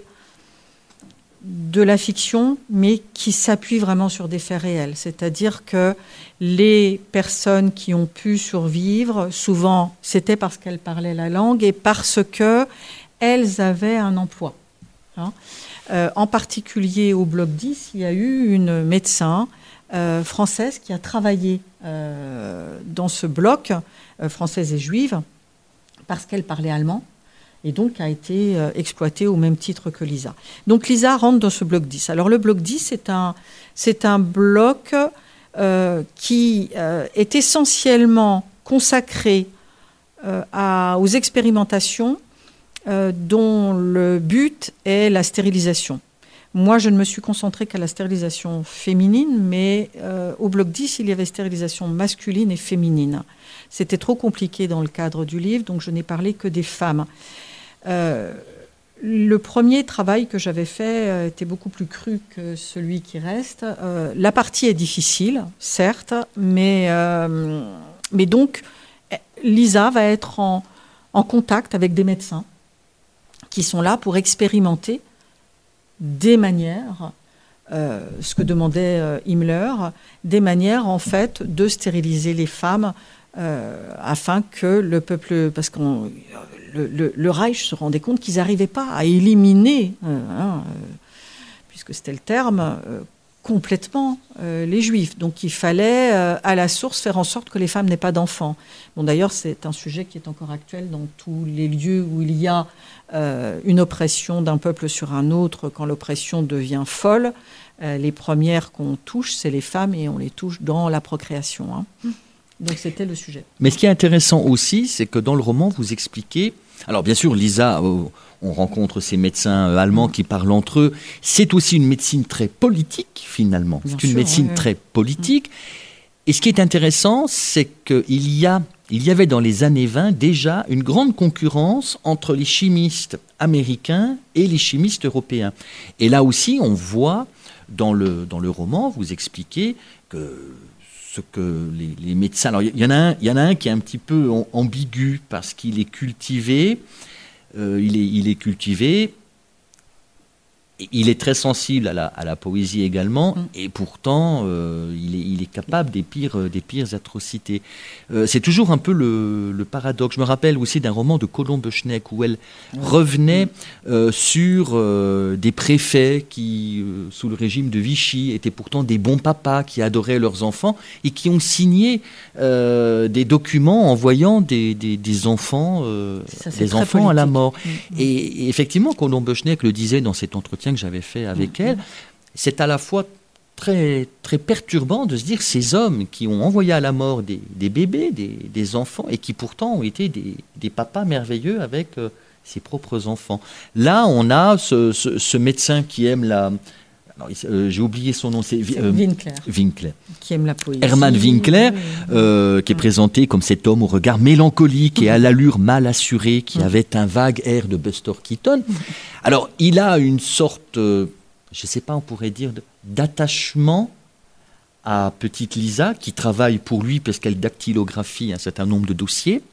de la fiction, mais qui s'appuie vraiment sur des faits réels. C'est-à-dire que les personnes qui ont pu survivre, souvent, c'était parce qu'elles parlaient la langue et parce qu'elles avaient un emploi. Hein. Euh, en particulier au bloc dix, il y a eu une médecin euh, française qui a travaillé euh, dans ce bloc, euh, française et juive, parce qu'elle parlait allemand, et donc a été euh, exploitée au même titre que Lisa. Donc Lisa rentre dans ce bloc dix. Alors le bloc dix, c'est un, c'est un bloc euh, qui euh, est essentiellement consacré euh, à, aux expérimentations Euh, dont le but est la stérilisation. Moi, je ne me suis concentrée qu'à la stérilisation féminine, mais euh, au bloc dix, il y avait stérilisation masculine et féminine. C'était trop compliqué dans le cadre du livre, donc je n'ai parlé que des femmes. Euh, le premier travail que j'avais fait euh, était beaucoup plus cru que celui qui reste. Euh, la partie est difficile, certes, mais, euh, mais donc, Lisa va être en, en contact avec des médecins qui sont là pour expérimenter des manières, euh, ce que demandait euh, Himmler, des manières en fait de stériliser les femmes euh, afin que le peuple, parce que le, le, le Reich se rendait compte qu'ils n'arrivaient pas à éliminer, euh, hein, euh, puisque c'était le terme, euh, complètement euh, les Juifs. Donc il fallait euh, à la source faire en sorte que les femmes n'aient pas d'enfants. Bon, d'ailleurs, c'est un sujet qui est encore actuel dans tous les lieux où il y a euh, une oppression d'un peuple sur un autre. Quand l'oppression devient folle, euh, les premières qu'on touche, c'est les femmes, et on les touche dans la procréation. Hein. Donc c'était le sujet. Mais ce qui est intéressant aussi, c'est que dans le roman, vous expliquez... Alors bien sûr, Lisa, euh, on rencontre ces médecins euh, allemands qui parlent entre eux. C'est aussi une médecine très politique, finalement. Bien c'est une sûr, médecine oui, très politique. Mmh. Et ce qui est intéressant, c'est qu'il y a, il y avait dans les années vingt déjà une grande concurrence entre les chimistes américains et les chimistes européens. Et là aussi, on voit dans le, dans le roman, vous expliquez que ce que les, les médecins... Alors, il y, y, en a un, il y en a un qui est un petit peu ambigu parce qu'il est cultivé. Euh, il, est, il est cultivé. Il est très sensible à la, à la poésie également, mmh. et pourtant, euh, il, est, il est capable des pires, des pires atrocités. Euh, c'est toujours un peu le, le paradoxe. Je me rappelle aussi d'un roman de Colombe Schneck où elle mmh. revenait euh, sur euh, des préfets qui, euh, sous le régime de Vichy, étaient pourtant des bons papas qui adoraient leurs enfants et qui ont signé euh, des documents envoyant des, des, des enfants, euh, ça, des enfants politique. à la mort. Mmh. Et, et effectivement, Colombe Schneck le disait dans cet entretien que j'avais fait avec mmh. elle, c'est à la fois très, très perturbant de se dire ces hommes qui ont envoyé à la mort des, des bébés, des, des enfants, et qui pourtant ont été des, des papas merveilleux avec euh, ses propres enfants. Là, on a ce, ce, ce médecin qui aime la... Alors, euh, j'ai oublié son nom, c'est, c'est euh, Winkler. Winkler. Qui aime la poésie. Hermann Winkler, euh, mmh. qui est présenté comme cet homme au regard mélancolique et à l'allure mal assurée, qui mmh. avait un vague air de Buster Keaton. Alors, il a une sorte, euh, je ne sais pas, on pourrait dire, de, d'attachement à petite Lisa, qui travaille pour lui parce qu'elle dactylographie un certain nombre de dossiers.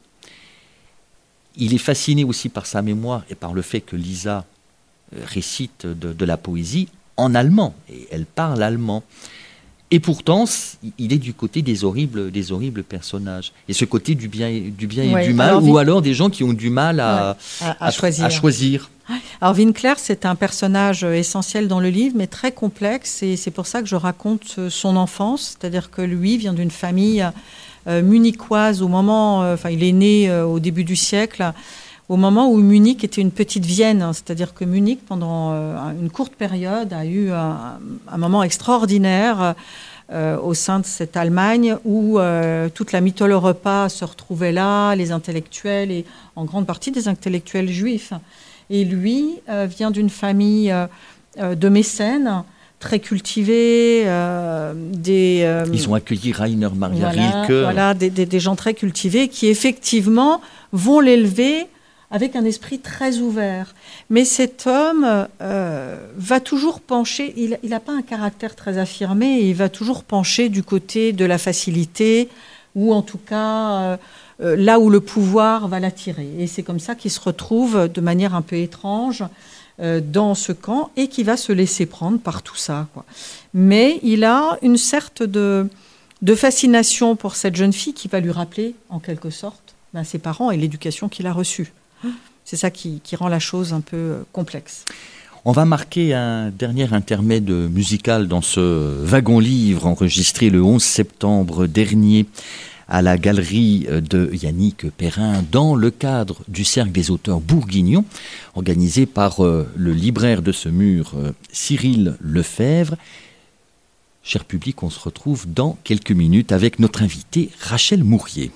Il est fasciné aussi par sa mémoire et par le fait que Lisa euh, récite de, de la poésie en allemand, et elle parle allemand. Et pourtant, il est du côté des horribles, des horribles personnages. Et ce côté du bien, du bien et ouais, du mal, alors, ou alors des gens qui ont du mal à, ouais, à, à, à, choisir. à choisir. Alors Winkler, c'est un personnage essentiel dans le livre, mais très complexe, et c'est pour ça que je raconte son enfance. C'est-à-dire que lui vient d'une famille euh, munichoise au moment... Euh, enfin, il est né euh, au début du siècle, au moment où Munich était une petite Vienne, hein, c'est-à-dire que Munich, pendant euh, une courte période, a eu un, un moment extraordinaire euh, au sein de cette Allemagne où euh, toute la Mitteleuropa se retrouvait là, les intellectuels, et en grande partie des intellectuels juifs. Et lui euh, vient d'une famille euh, de mécènes, très cultivés, euh, des... Euh, Ils ont accueilli Rainer Maria voilà, Rilke. Voilà, des, des, des gens très cultivés qui, effectivement, vont l'élever avec un esprit très ouvert. Mais cet homme euh, va toujours pencher, il n'a pas un caractère très affirmé, et il va toujours pencher du côté de la facilité, ou en tout cas euh, là où le pouvoir va l'attirer. Et c'est comme ça qu'il se retrouve de manière un peu étrange euh, dans ce camp, et qui va se laisser prendre par tout ça, quoi. Mais il a une sorte de, de fascination pour cette jeune fille qui va lui rappeler, en quelque sorte, ben, ses parents et l'éducation qu'il a reçue. C'est ça qui, qui rend la chose un peu complexe. On va marquer un dernier intermède musical dans ce wagon-livre enregistré le onze septembre dernier à la galerie de Yannick Perrin dans le cadre du Cercle des auteurs bourguignons, organisé par euh, le libraire de ce mur, euh, Cyril Lefebvre. Cher public, on se retrouve dans quelques minutes avec notre invitée Rachel Mourier.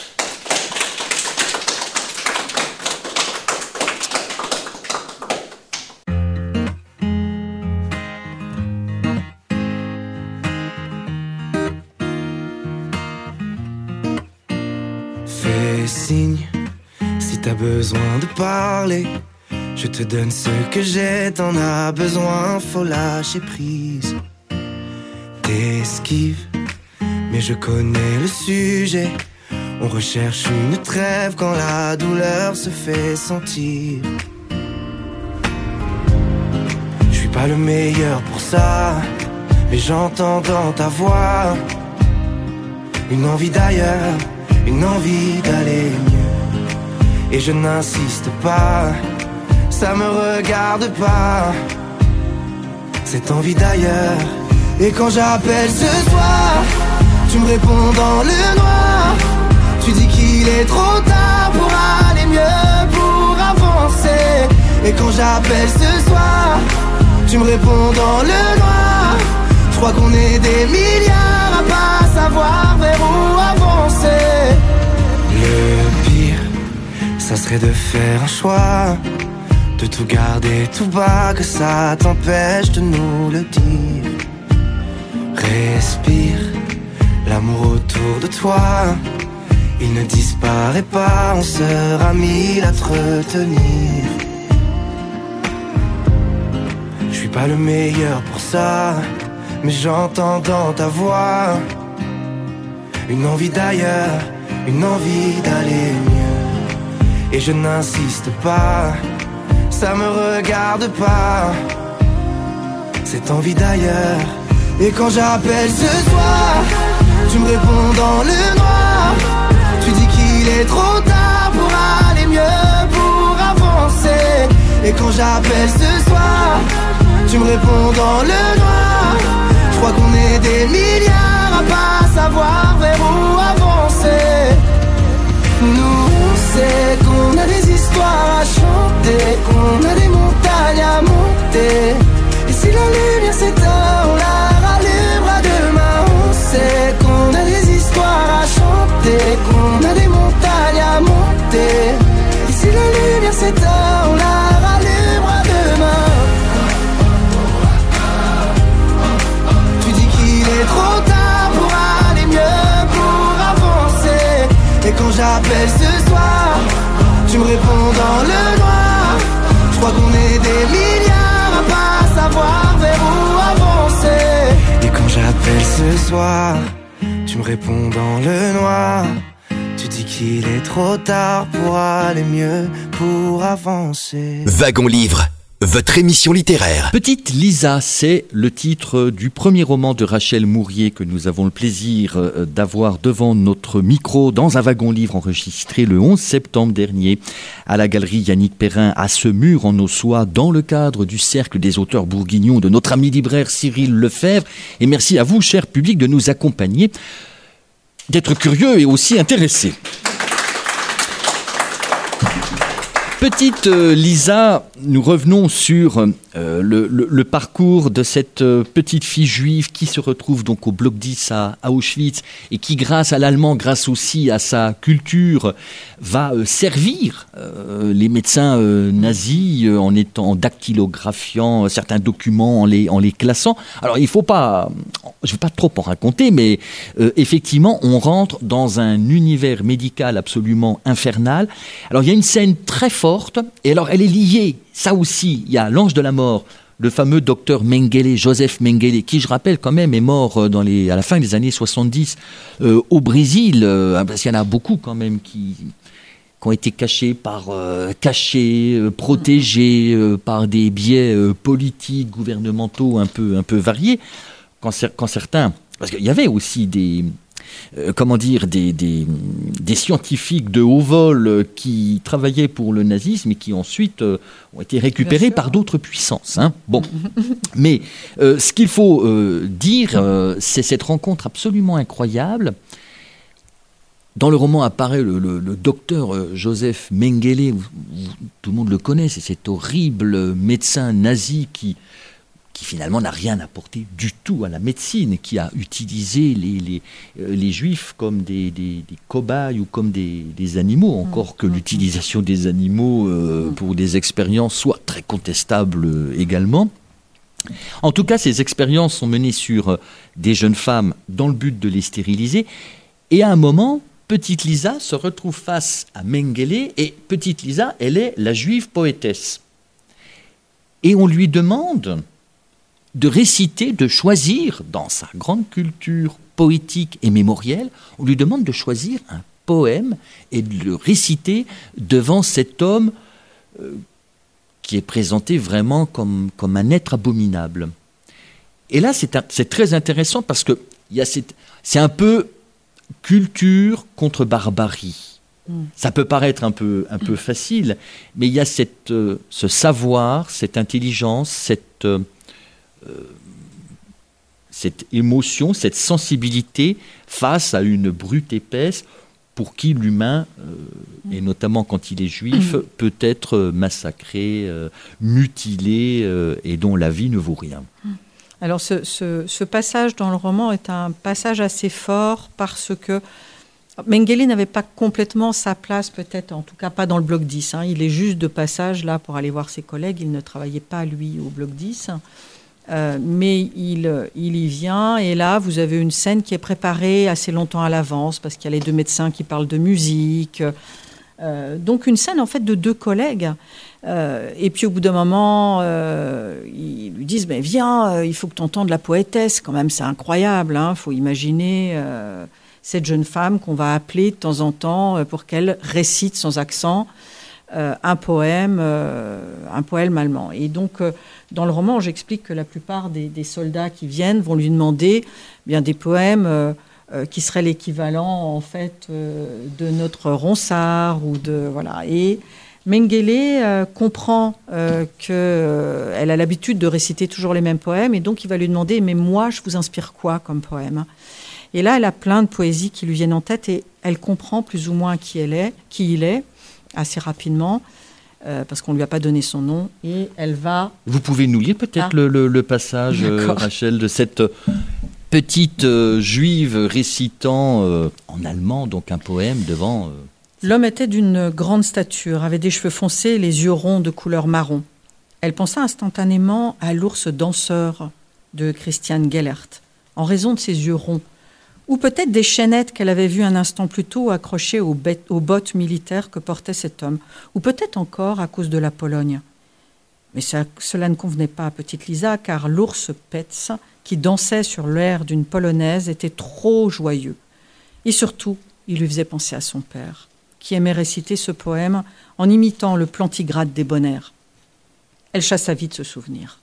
Signe, si t'as besoin de parler, je te donne ce que j'ai, t'en as besoin, faut lâcher prise. T'esquives, mais je connais le sujet, on recherche une trêve quand la douleur se fait sentir. Je suis pas le meilleur pour ça, mais j'entends dans ta voix une envie d'ailleurs, une envie d'aller mieux. Et je n'insiste pas, ça me regarde pas, cette envie d'ailleurs. Et quand j'appelle ce soir, tu me réponds dans le noir. Tu dis qu'il est trop tard pour aller mieux, pour avancer. Et quand j'appelle ce soir, tu me réponds dans le noir. Je crois qu'on est des milliards à pas savoir vers où avancer. Le pire, ça serait de faire un choix, de tout garder tout bas, que ça t'empêche de nous le dire. Respire, l'amour autour de toi, il ne disparaît pas, on sera mille à te retenir. Je suis pas le meilleur pour ça, mais j'entends dans ta voix une envie d'ailleurs, une envie d'aller mieux. Et je n'insiste pas, ça me regarde pas, cette envie d'ailleurs. Et quand j'appelle ce soir, tu me réponds dans le noir. Tu dis qu'il est trop tard pour aller mieux, pour avancer. Et quand j'appelle ce soir, tu me réponds dans le noir. Je crois qu'on est des milliards à pas savoir vers où avancer. Nous on sait qu'on a des histoires à chanter, qu'on a des montagnes à monter. Et si la lumière s'éteint, on la rallumera demain. On sait qu'on a des histoires à chanter, qu'on a des montagnes à monter. Et si la lumière s'éteint, on la rallumera demain. Tu dis qu'il est trop tard pour aller mieux, pour avancer. Et quand j'appelle ce soir, tu me réponds dans le noir. Je crois qu'on est des milliards à pas savoir vers où avancer. Et quand j'appelle ce soir, tu me réponds dans le noir. Tu dis qu'il est trop tard pour aller mieux, pour avancer. Wagon Livre, votre émission littéraire. Petite Lisa, c'est le titre du premier roman de Rachel Mourier que nous avons le plaisir d'avoir devant notre micro dans un wagon livre enregistré le onze septembre dernier à la galerie Yannick Perrin à Semur en Ossois dans le cadre du cercle des auteurs bourguignons de notre ami libraire Cyril Lefebvre. Et merci à vous, cher public, de nous accompagner, d'être curieux et aussi intéressés. Petite euh, Lisa, nous revenons sur euh, le, le, le parcours de cette euh, petite fille juive qui se retrouve donc au bloc dix à, à Auschwitz et qui, grâce à l'allemand, grâce aussi à sa culture, va euh, servir euh, les médecins euh, nazis euh, en étant en dactylographiant euh, certains documents, en les, en les classant. Alors, il ne faut pas, je ne vais pas trop en raconter, mais euh, effectivement, on rentre dans un univers médical absolument infernal. Alors, il y a une scène très forte. Et alors, elle est liée, ça aussi, il y a l'ange de la mort, le fameux docteur Mengele, Joseph Mengele, qui, je rappelle, quand même, est mort dans les, à la fin des années soixante-dix euh, au Brésil, euh, parce qu'il y en a beaucoup quand même qui, qui ont été cachés, par, euh, cachés euh, protégés euh, par des biais euh, politiques, gouvernementaux un peu, un peu variés, quand, quand certains... Parce qu'il y avait aussi des... Euh, comment dire, des, des, des scientifiques de haut vol euh, qui travaillaient pour le nazisme et qui ensuite euh, ont été récupérés par d'autres puissances. Hein. Bon. Mais euh, ce qu'il faut euh, dire, euh, c'est cette rencontre absolument incroyable. Dans le roman apparaît le, le, le docteur euh, Joseph Mengele, vous, vous, tout le monde le connaît, c'est cet horrible médecin nazi qui... qui finalement n'a rien apporté du tout à la médecine, qui a utilisé les, les, euh, les juifs comme des, des, des cobayes ou comme des, des animaux, encore que l'utilisation des animaux euh, pour des expériences soit très contestable euh, également. En tout cas, ces expériences sont menées sur euh, des jeunes femmes dans le but de les stériliser, et à un moment, petite Lisa se retrouve face à Mengele, et petite Lisa, elle est la juive poétesse. Et on lui demande de réciter, de choisir, dans sa grande culture poétique et mémorielle, on lui demande de choisir un poème et de le réciter devant cet homme euh, qui est présenté vraiment comme, comme un être abominable. Et là, c'est, un, c'est très intéressant parce que y a cette, c'est un peu culture contre barbarie. Mm. Ça peut paraître un peu, un peu facile, mais il y a cette, euh, ce savoir, cette intelligence, cette... Euh, Euh, cette émotion, cette sensibilité face à une brute épaisse pour qui l'humain, euh, et notamment quand il est juif, mmh. peut être massacré, euh, mutilé euh, et dont la vie ne vaut rien. Alors ce, ce, ce passage dans le roman est un passage assez fort parce que Mengele n'avait pas complètement sa place, peut-être, en tout cas pas dans le bloc dix. Hein. Il est juste de passage là pour aller voir ses collègues. Il ne travaillait pas, lui, au bloc dix. Euh, mais il, il y vient, et là, vous avez une scène qui est préparée assez longtemps à l'avance, parce qu'il y a les deux médecins qui parlent de musique. Euh, donc une scène, en fait, de deux collègues. Euh, et puis, au bout d'un moment, euh, ils lui disent, mais viens, euh, il faut que tu entendes la poétesse. Quand même, c'est incroyable. Il hein, faut imaginer... Euh, cette jeune femme qu'on va appeler de temps en temps pour qu'elle récite sans accent euh, un poème, euh, un poème allemand. Et donc, euh, dans le roman, j'explique que la plupart des, des soldats qui viennent vont lui demander eh bien des poèmes euh, euh, qui seraient l'équivalent en fait euh, de notre Ronsard ou de voilà. Et Mengele euh, comprend euh, qu'elle euh, a l'habitude de réciter toujours les mêmes poèmes et donc il va lui demander « Mais moi, je vous inspire quoi comme poème ?» Et là, elle a plein de poésies qui lui viennent en tête et elle comprend plus ou moins qui, elle est, qui il est assez rapidement euh, parce qu'on ne lui a pas donné son nom et elle va... Vous pouvez nous lire peut-être ah. le, le, le passage, euh, Rachel, de cette petite euh, juive récitant euh, en allemand donc un poème devant... Euh... L'homme était d'une grande stature, avait des cheveux foncés et les yeux ronds de couleur marron. Elle pensa instantanément à l'ours danseur de Christian Gellert, en raison de ses yeux ronds, ou peut-être des chaînettes qu'elle avait vues un instant plus tôt accrochées aux, bêtes, aux bottes militaires que portait cet homme, ou peut-être encore à cause de la Pologne. Mais ça, cela ne convenait pas à petite Lisa, car l'ours Petz, qui dansait sur l'air d'une polonaise, était trop joyeux. Et surtout, il lui faisait penser à son père, qui aimait réciter ce poème en imitant le plantigrade des Bonnaires. Elle chassa vite ce souvenir.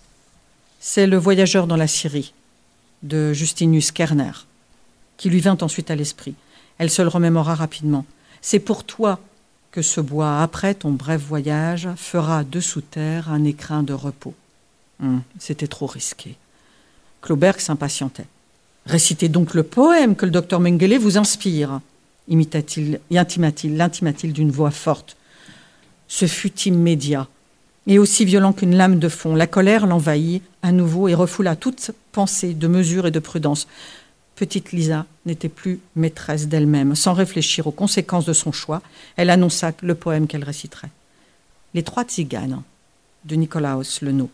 C'est Le Voyageur dans la Syrie, de Justinus Kerner, qui lui vint ensuite à l'esprit. Elle se le remémora rapidement. C'est pour toi que ce bois, après ton bref voyage, fera dessous terre un écrin de repos. Hum, c'était trop risqué. Klauberg s'impatientait. Récitez donc le poème que le docteur Mengele vous inspire, imita-t-il, intima-t-il, l'intima-t-il d'une voix forte. Ce fut immédiat et aussi violent qu'une lame de fond. La colère l'envahit à nouveau et refoula toute pensée de mesure et de prudence. Petite Lisa n'était plus maîtresse d'elle-même. Sans réfléchir aux conséquences de son choix, elle annonça le poème qu'elle réciterait. Les trois tziganes, de Nicolaus Lenot.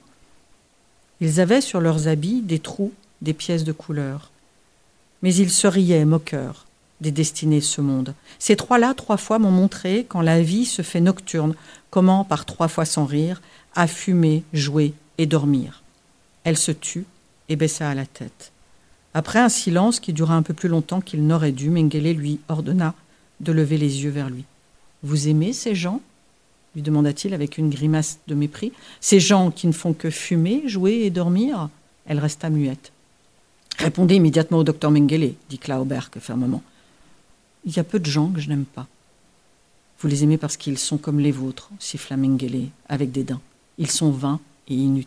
Ils avaient sur leurs habits des trous, des pièces de couleur. Mais ils se riaient, moqueurs, des destinées de ce monde. Ces trois-là, trois fois, m'ont montré, quand la vie se fait nocturne, comment, par trois fois sans rire, à fumer, jouer et dormir. Elle se tut et baissa la tête. Après un silence qui dura un peu plus longtemps qu'il n'aurait dû, Mengele lui ordonna de lever les yeux vers lui. « Vous aimez ces gens ?» lui demanda-t-il avec une grimace de mépris. « Ces gens qui ne font que fumer, jouer et dormir ?» Elle resta muette. « Répondez immédiatement au docteur Mengele, dit Klauberg fermement. « Il y a peu de gens que je n'aime pas. Vous les aimez parce qu'ils sont comme les vôtres, siffla Mengele avec dédain. Ils sont vains et inutiles. »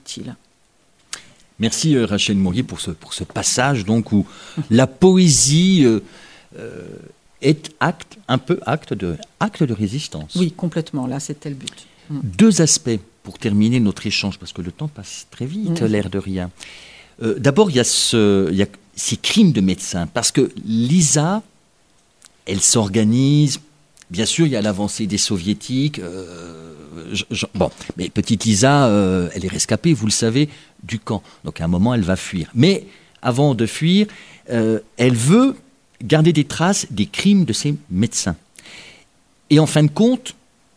Merci euh, Rachel Mourier pour ce, pour ce passage donc, où la poésie euh, euh, est acte, un peu acte de, acte de résistance. Oui, complètement, là c'était le but. Mm. Deux aspects pour terminer notre échange, parce que le temps passe très vite, mm. l'air de rien. Euh, d'abord, il y a, ce, il y a ces crimes de médecins, parce que Lisa, elle s'organise. Bien sûr, il y a l'avancée des soviétiques. Euh, je, je, bon, mais petite Lisa, euh, elle est rescapée, vous le savez, du camp. Donc à un moment, elle va fuir. Mais avant de fuir, euh, elle veut garder des traces des crimes de ces médecins. Et en fin de compte,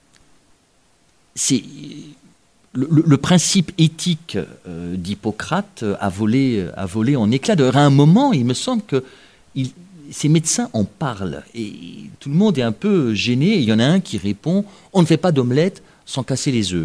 c'est le, le, le principe éthique euh, d'Hippocrate a volé, a volé en éclats. D'ailleurs, à un moment, il me semble que il, ces médecins en parlent et tout le monde est un peu gêné. Il y en a un qui répond « On ne fait pas d'omelette sans casser les œufs ».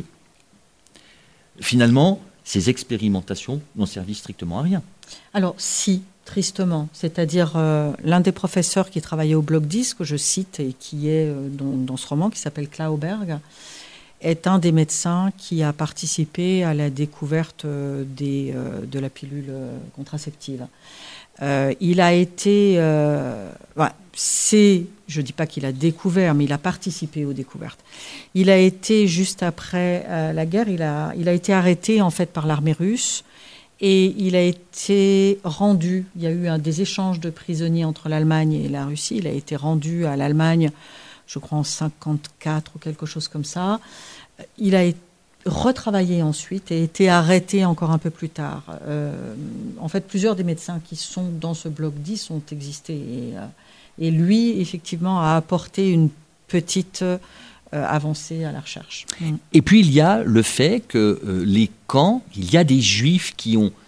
Finalement, ces expérimentations n'ont servi strictement à rien. Alors si, tristement, c'est-à-dire euh, l'un des professeurs qui travaillait au Bloc dix, que je cite et qui est euh, dans, dans ce roman, qui s'appelle Klauberg, est un des médecins qui a participé à la découverte euh, des, euh, de la pilule euh, contraceptive. Euh, il a été, euh, ouais, c'est, je ne dis pas qu'il a découvert, mais il a participé aux découvertes. Il a été, juste après euh, la guerre, il a, il a été arrêté en fait par l'armée russe et il a été rendu, il y a eu un, des échanges de prisonniers entre l'Allemagne et la Russie, il a été rendu à l'Allemagne, je crois en cinquante-quatre ou quelque chose comme ça. Il a été retravaillé ensuite et été arrêté encore un peu plus tard. Euh, en fait, plusieurs des médecins qui sont dans ce bloc dix ont existé. Et, euh, et lui, effectivement, a apporté une petite euh, avancée à la recherche. Et puis, il y a le fait que euh, les camps, il y a des juifs qui ont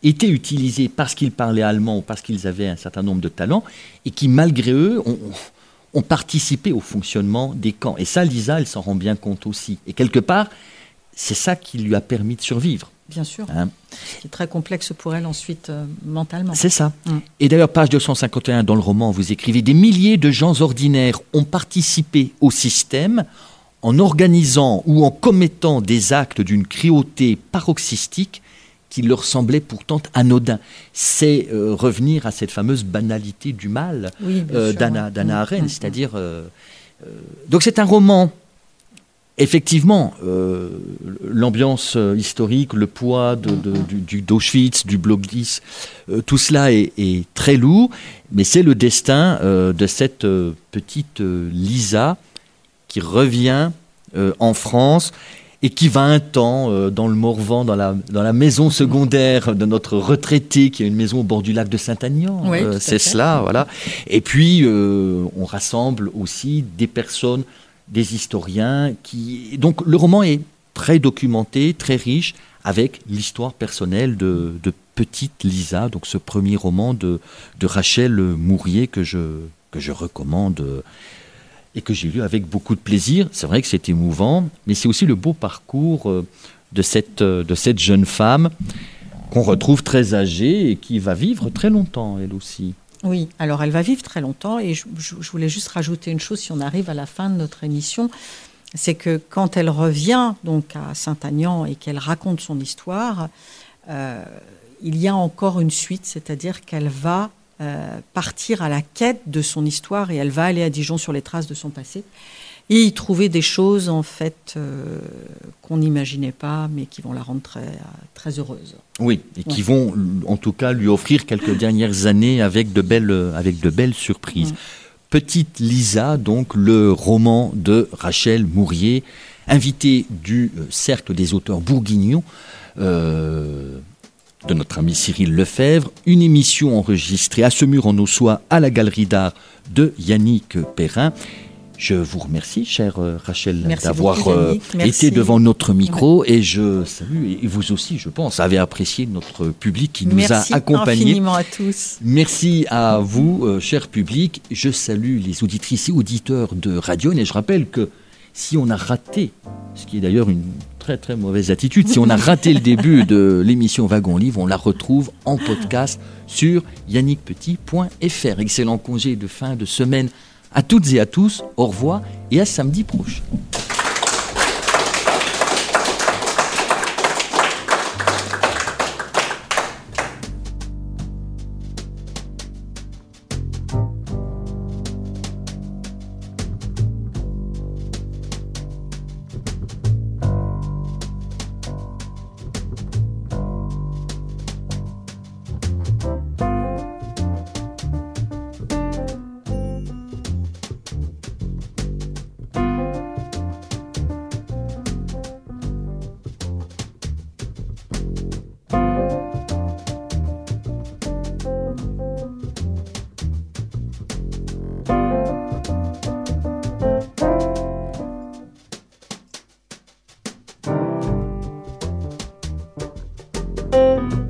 étaient utilisés parce qu'ils parlaient allemand ou parce qu'ils avaient un certain nombre de talents et qui, malgré eux, ont, ont participé au fonctionnement des camps. Et ça, Lisa, elle s'en rend bien compte aussi. Et quelque part, c'est ça qui lui a permis de survivre. Bien sûr. Hein. Ce qui est très complexe pour elle ensuite, euh, mentalement. C'est ça. Mm. Et d'ailleurs, page deux cent cinquante et un dans le roman, vous écrivez « Des milliers de gens ordinaires ont participé au système en organisant ou en commettant des actes d'une cruauté paroxystique qui leur semblait pourtant anodin. » C'est euh, revenir à cette fameuse banalité du mal oui, bien euh, sûr, d'Anna, ouais. d'Anna Mm. Arendt. Mm. C'est-à-dire... Euh, euh, donc c'est un roman... Effectivement, euh, l'ambiance historique, le poids de, de, du, du, d'Auschwitz, du Bloc-dix, euh, tout cela est, est très lourd, mais c'est le destin euh, de cette euh, petite euh, Lisa qui revient euh, en France et qui va un temps euh, dans le Morvan, dans la, dans la maison secondaire de notre retraité, qui a une maison au bord du lac de Saint-Aignan. Oui, euh, c'est cela, voilà. Et puis, euh, on rassemble aussi des personnes, des historiens qui... Donc le roman est très documenté, très riche, avec l'histoire personnelle de, de petite Lisa, donc ce premier roman de, de Rachel Mourier que je, que je recommande et que j'ai lu avec beaucoup de plaisir. C'est vrai que c'est émouvant, mais c'est aussi le beau parcours de cette, de cette jeune femme qu'on retrouve très âgée et qui va vivre très longtemps, elle aussi. Oui, alors elle va vivre très longtemps et je, je, je voulais juste rajouter une chose si on arrive à la fin de notre émission, c'est que quand elle revient donc à Saint-Aignan et qu'elle raconte son histoire, euh, il y a encore une suite, c'est-à-dire qu'elle va euh, partir à la quête de son histoire et elle va aller à Dijon sur les traces de son passé et y trouver des choses en fait euh, qu'on n'imaginait pas mais qui vont la rendre très, très heureuse. Oui, et qui ouais. vont en tout cas lui offrir quelques dernières années avec de belles, avec de belles surprises. Ouais. Petite Lisa, donc le roman de Rachel Mourier, invitée du euh, Cercle des auteurs bourguignons euh, de notre ami Cyril Lefebvre, une émission enregistrée à Semur-en-Auxois à la Galerie d'Art de Yannick Perrin. Je vous remercie, chère Rachel, Merci d'avoir beaucoup, euh, été devant notre micro. Ouais. Et je salue, et vous aussi, je pense, avez apprécié notre public qui nous Merci a accompagnés. Merci infiniment à tous. Merci à vous, euh, cher public. Je salue les auditrices et auditeurs de Radio. Et je rappelle que si on a raté, ce qui est d'ailleurs une très très mauvaise attitude, si on a raté le début de l'émission Wagon Livre, on la retrouve en podcast sur yannick petit point f r. Excellent congé de fin de semaine à toutes et à tous, au revoir et à samedi prochain. Thank you.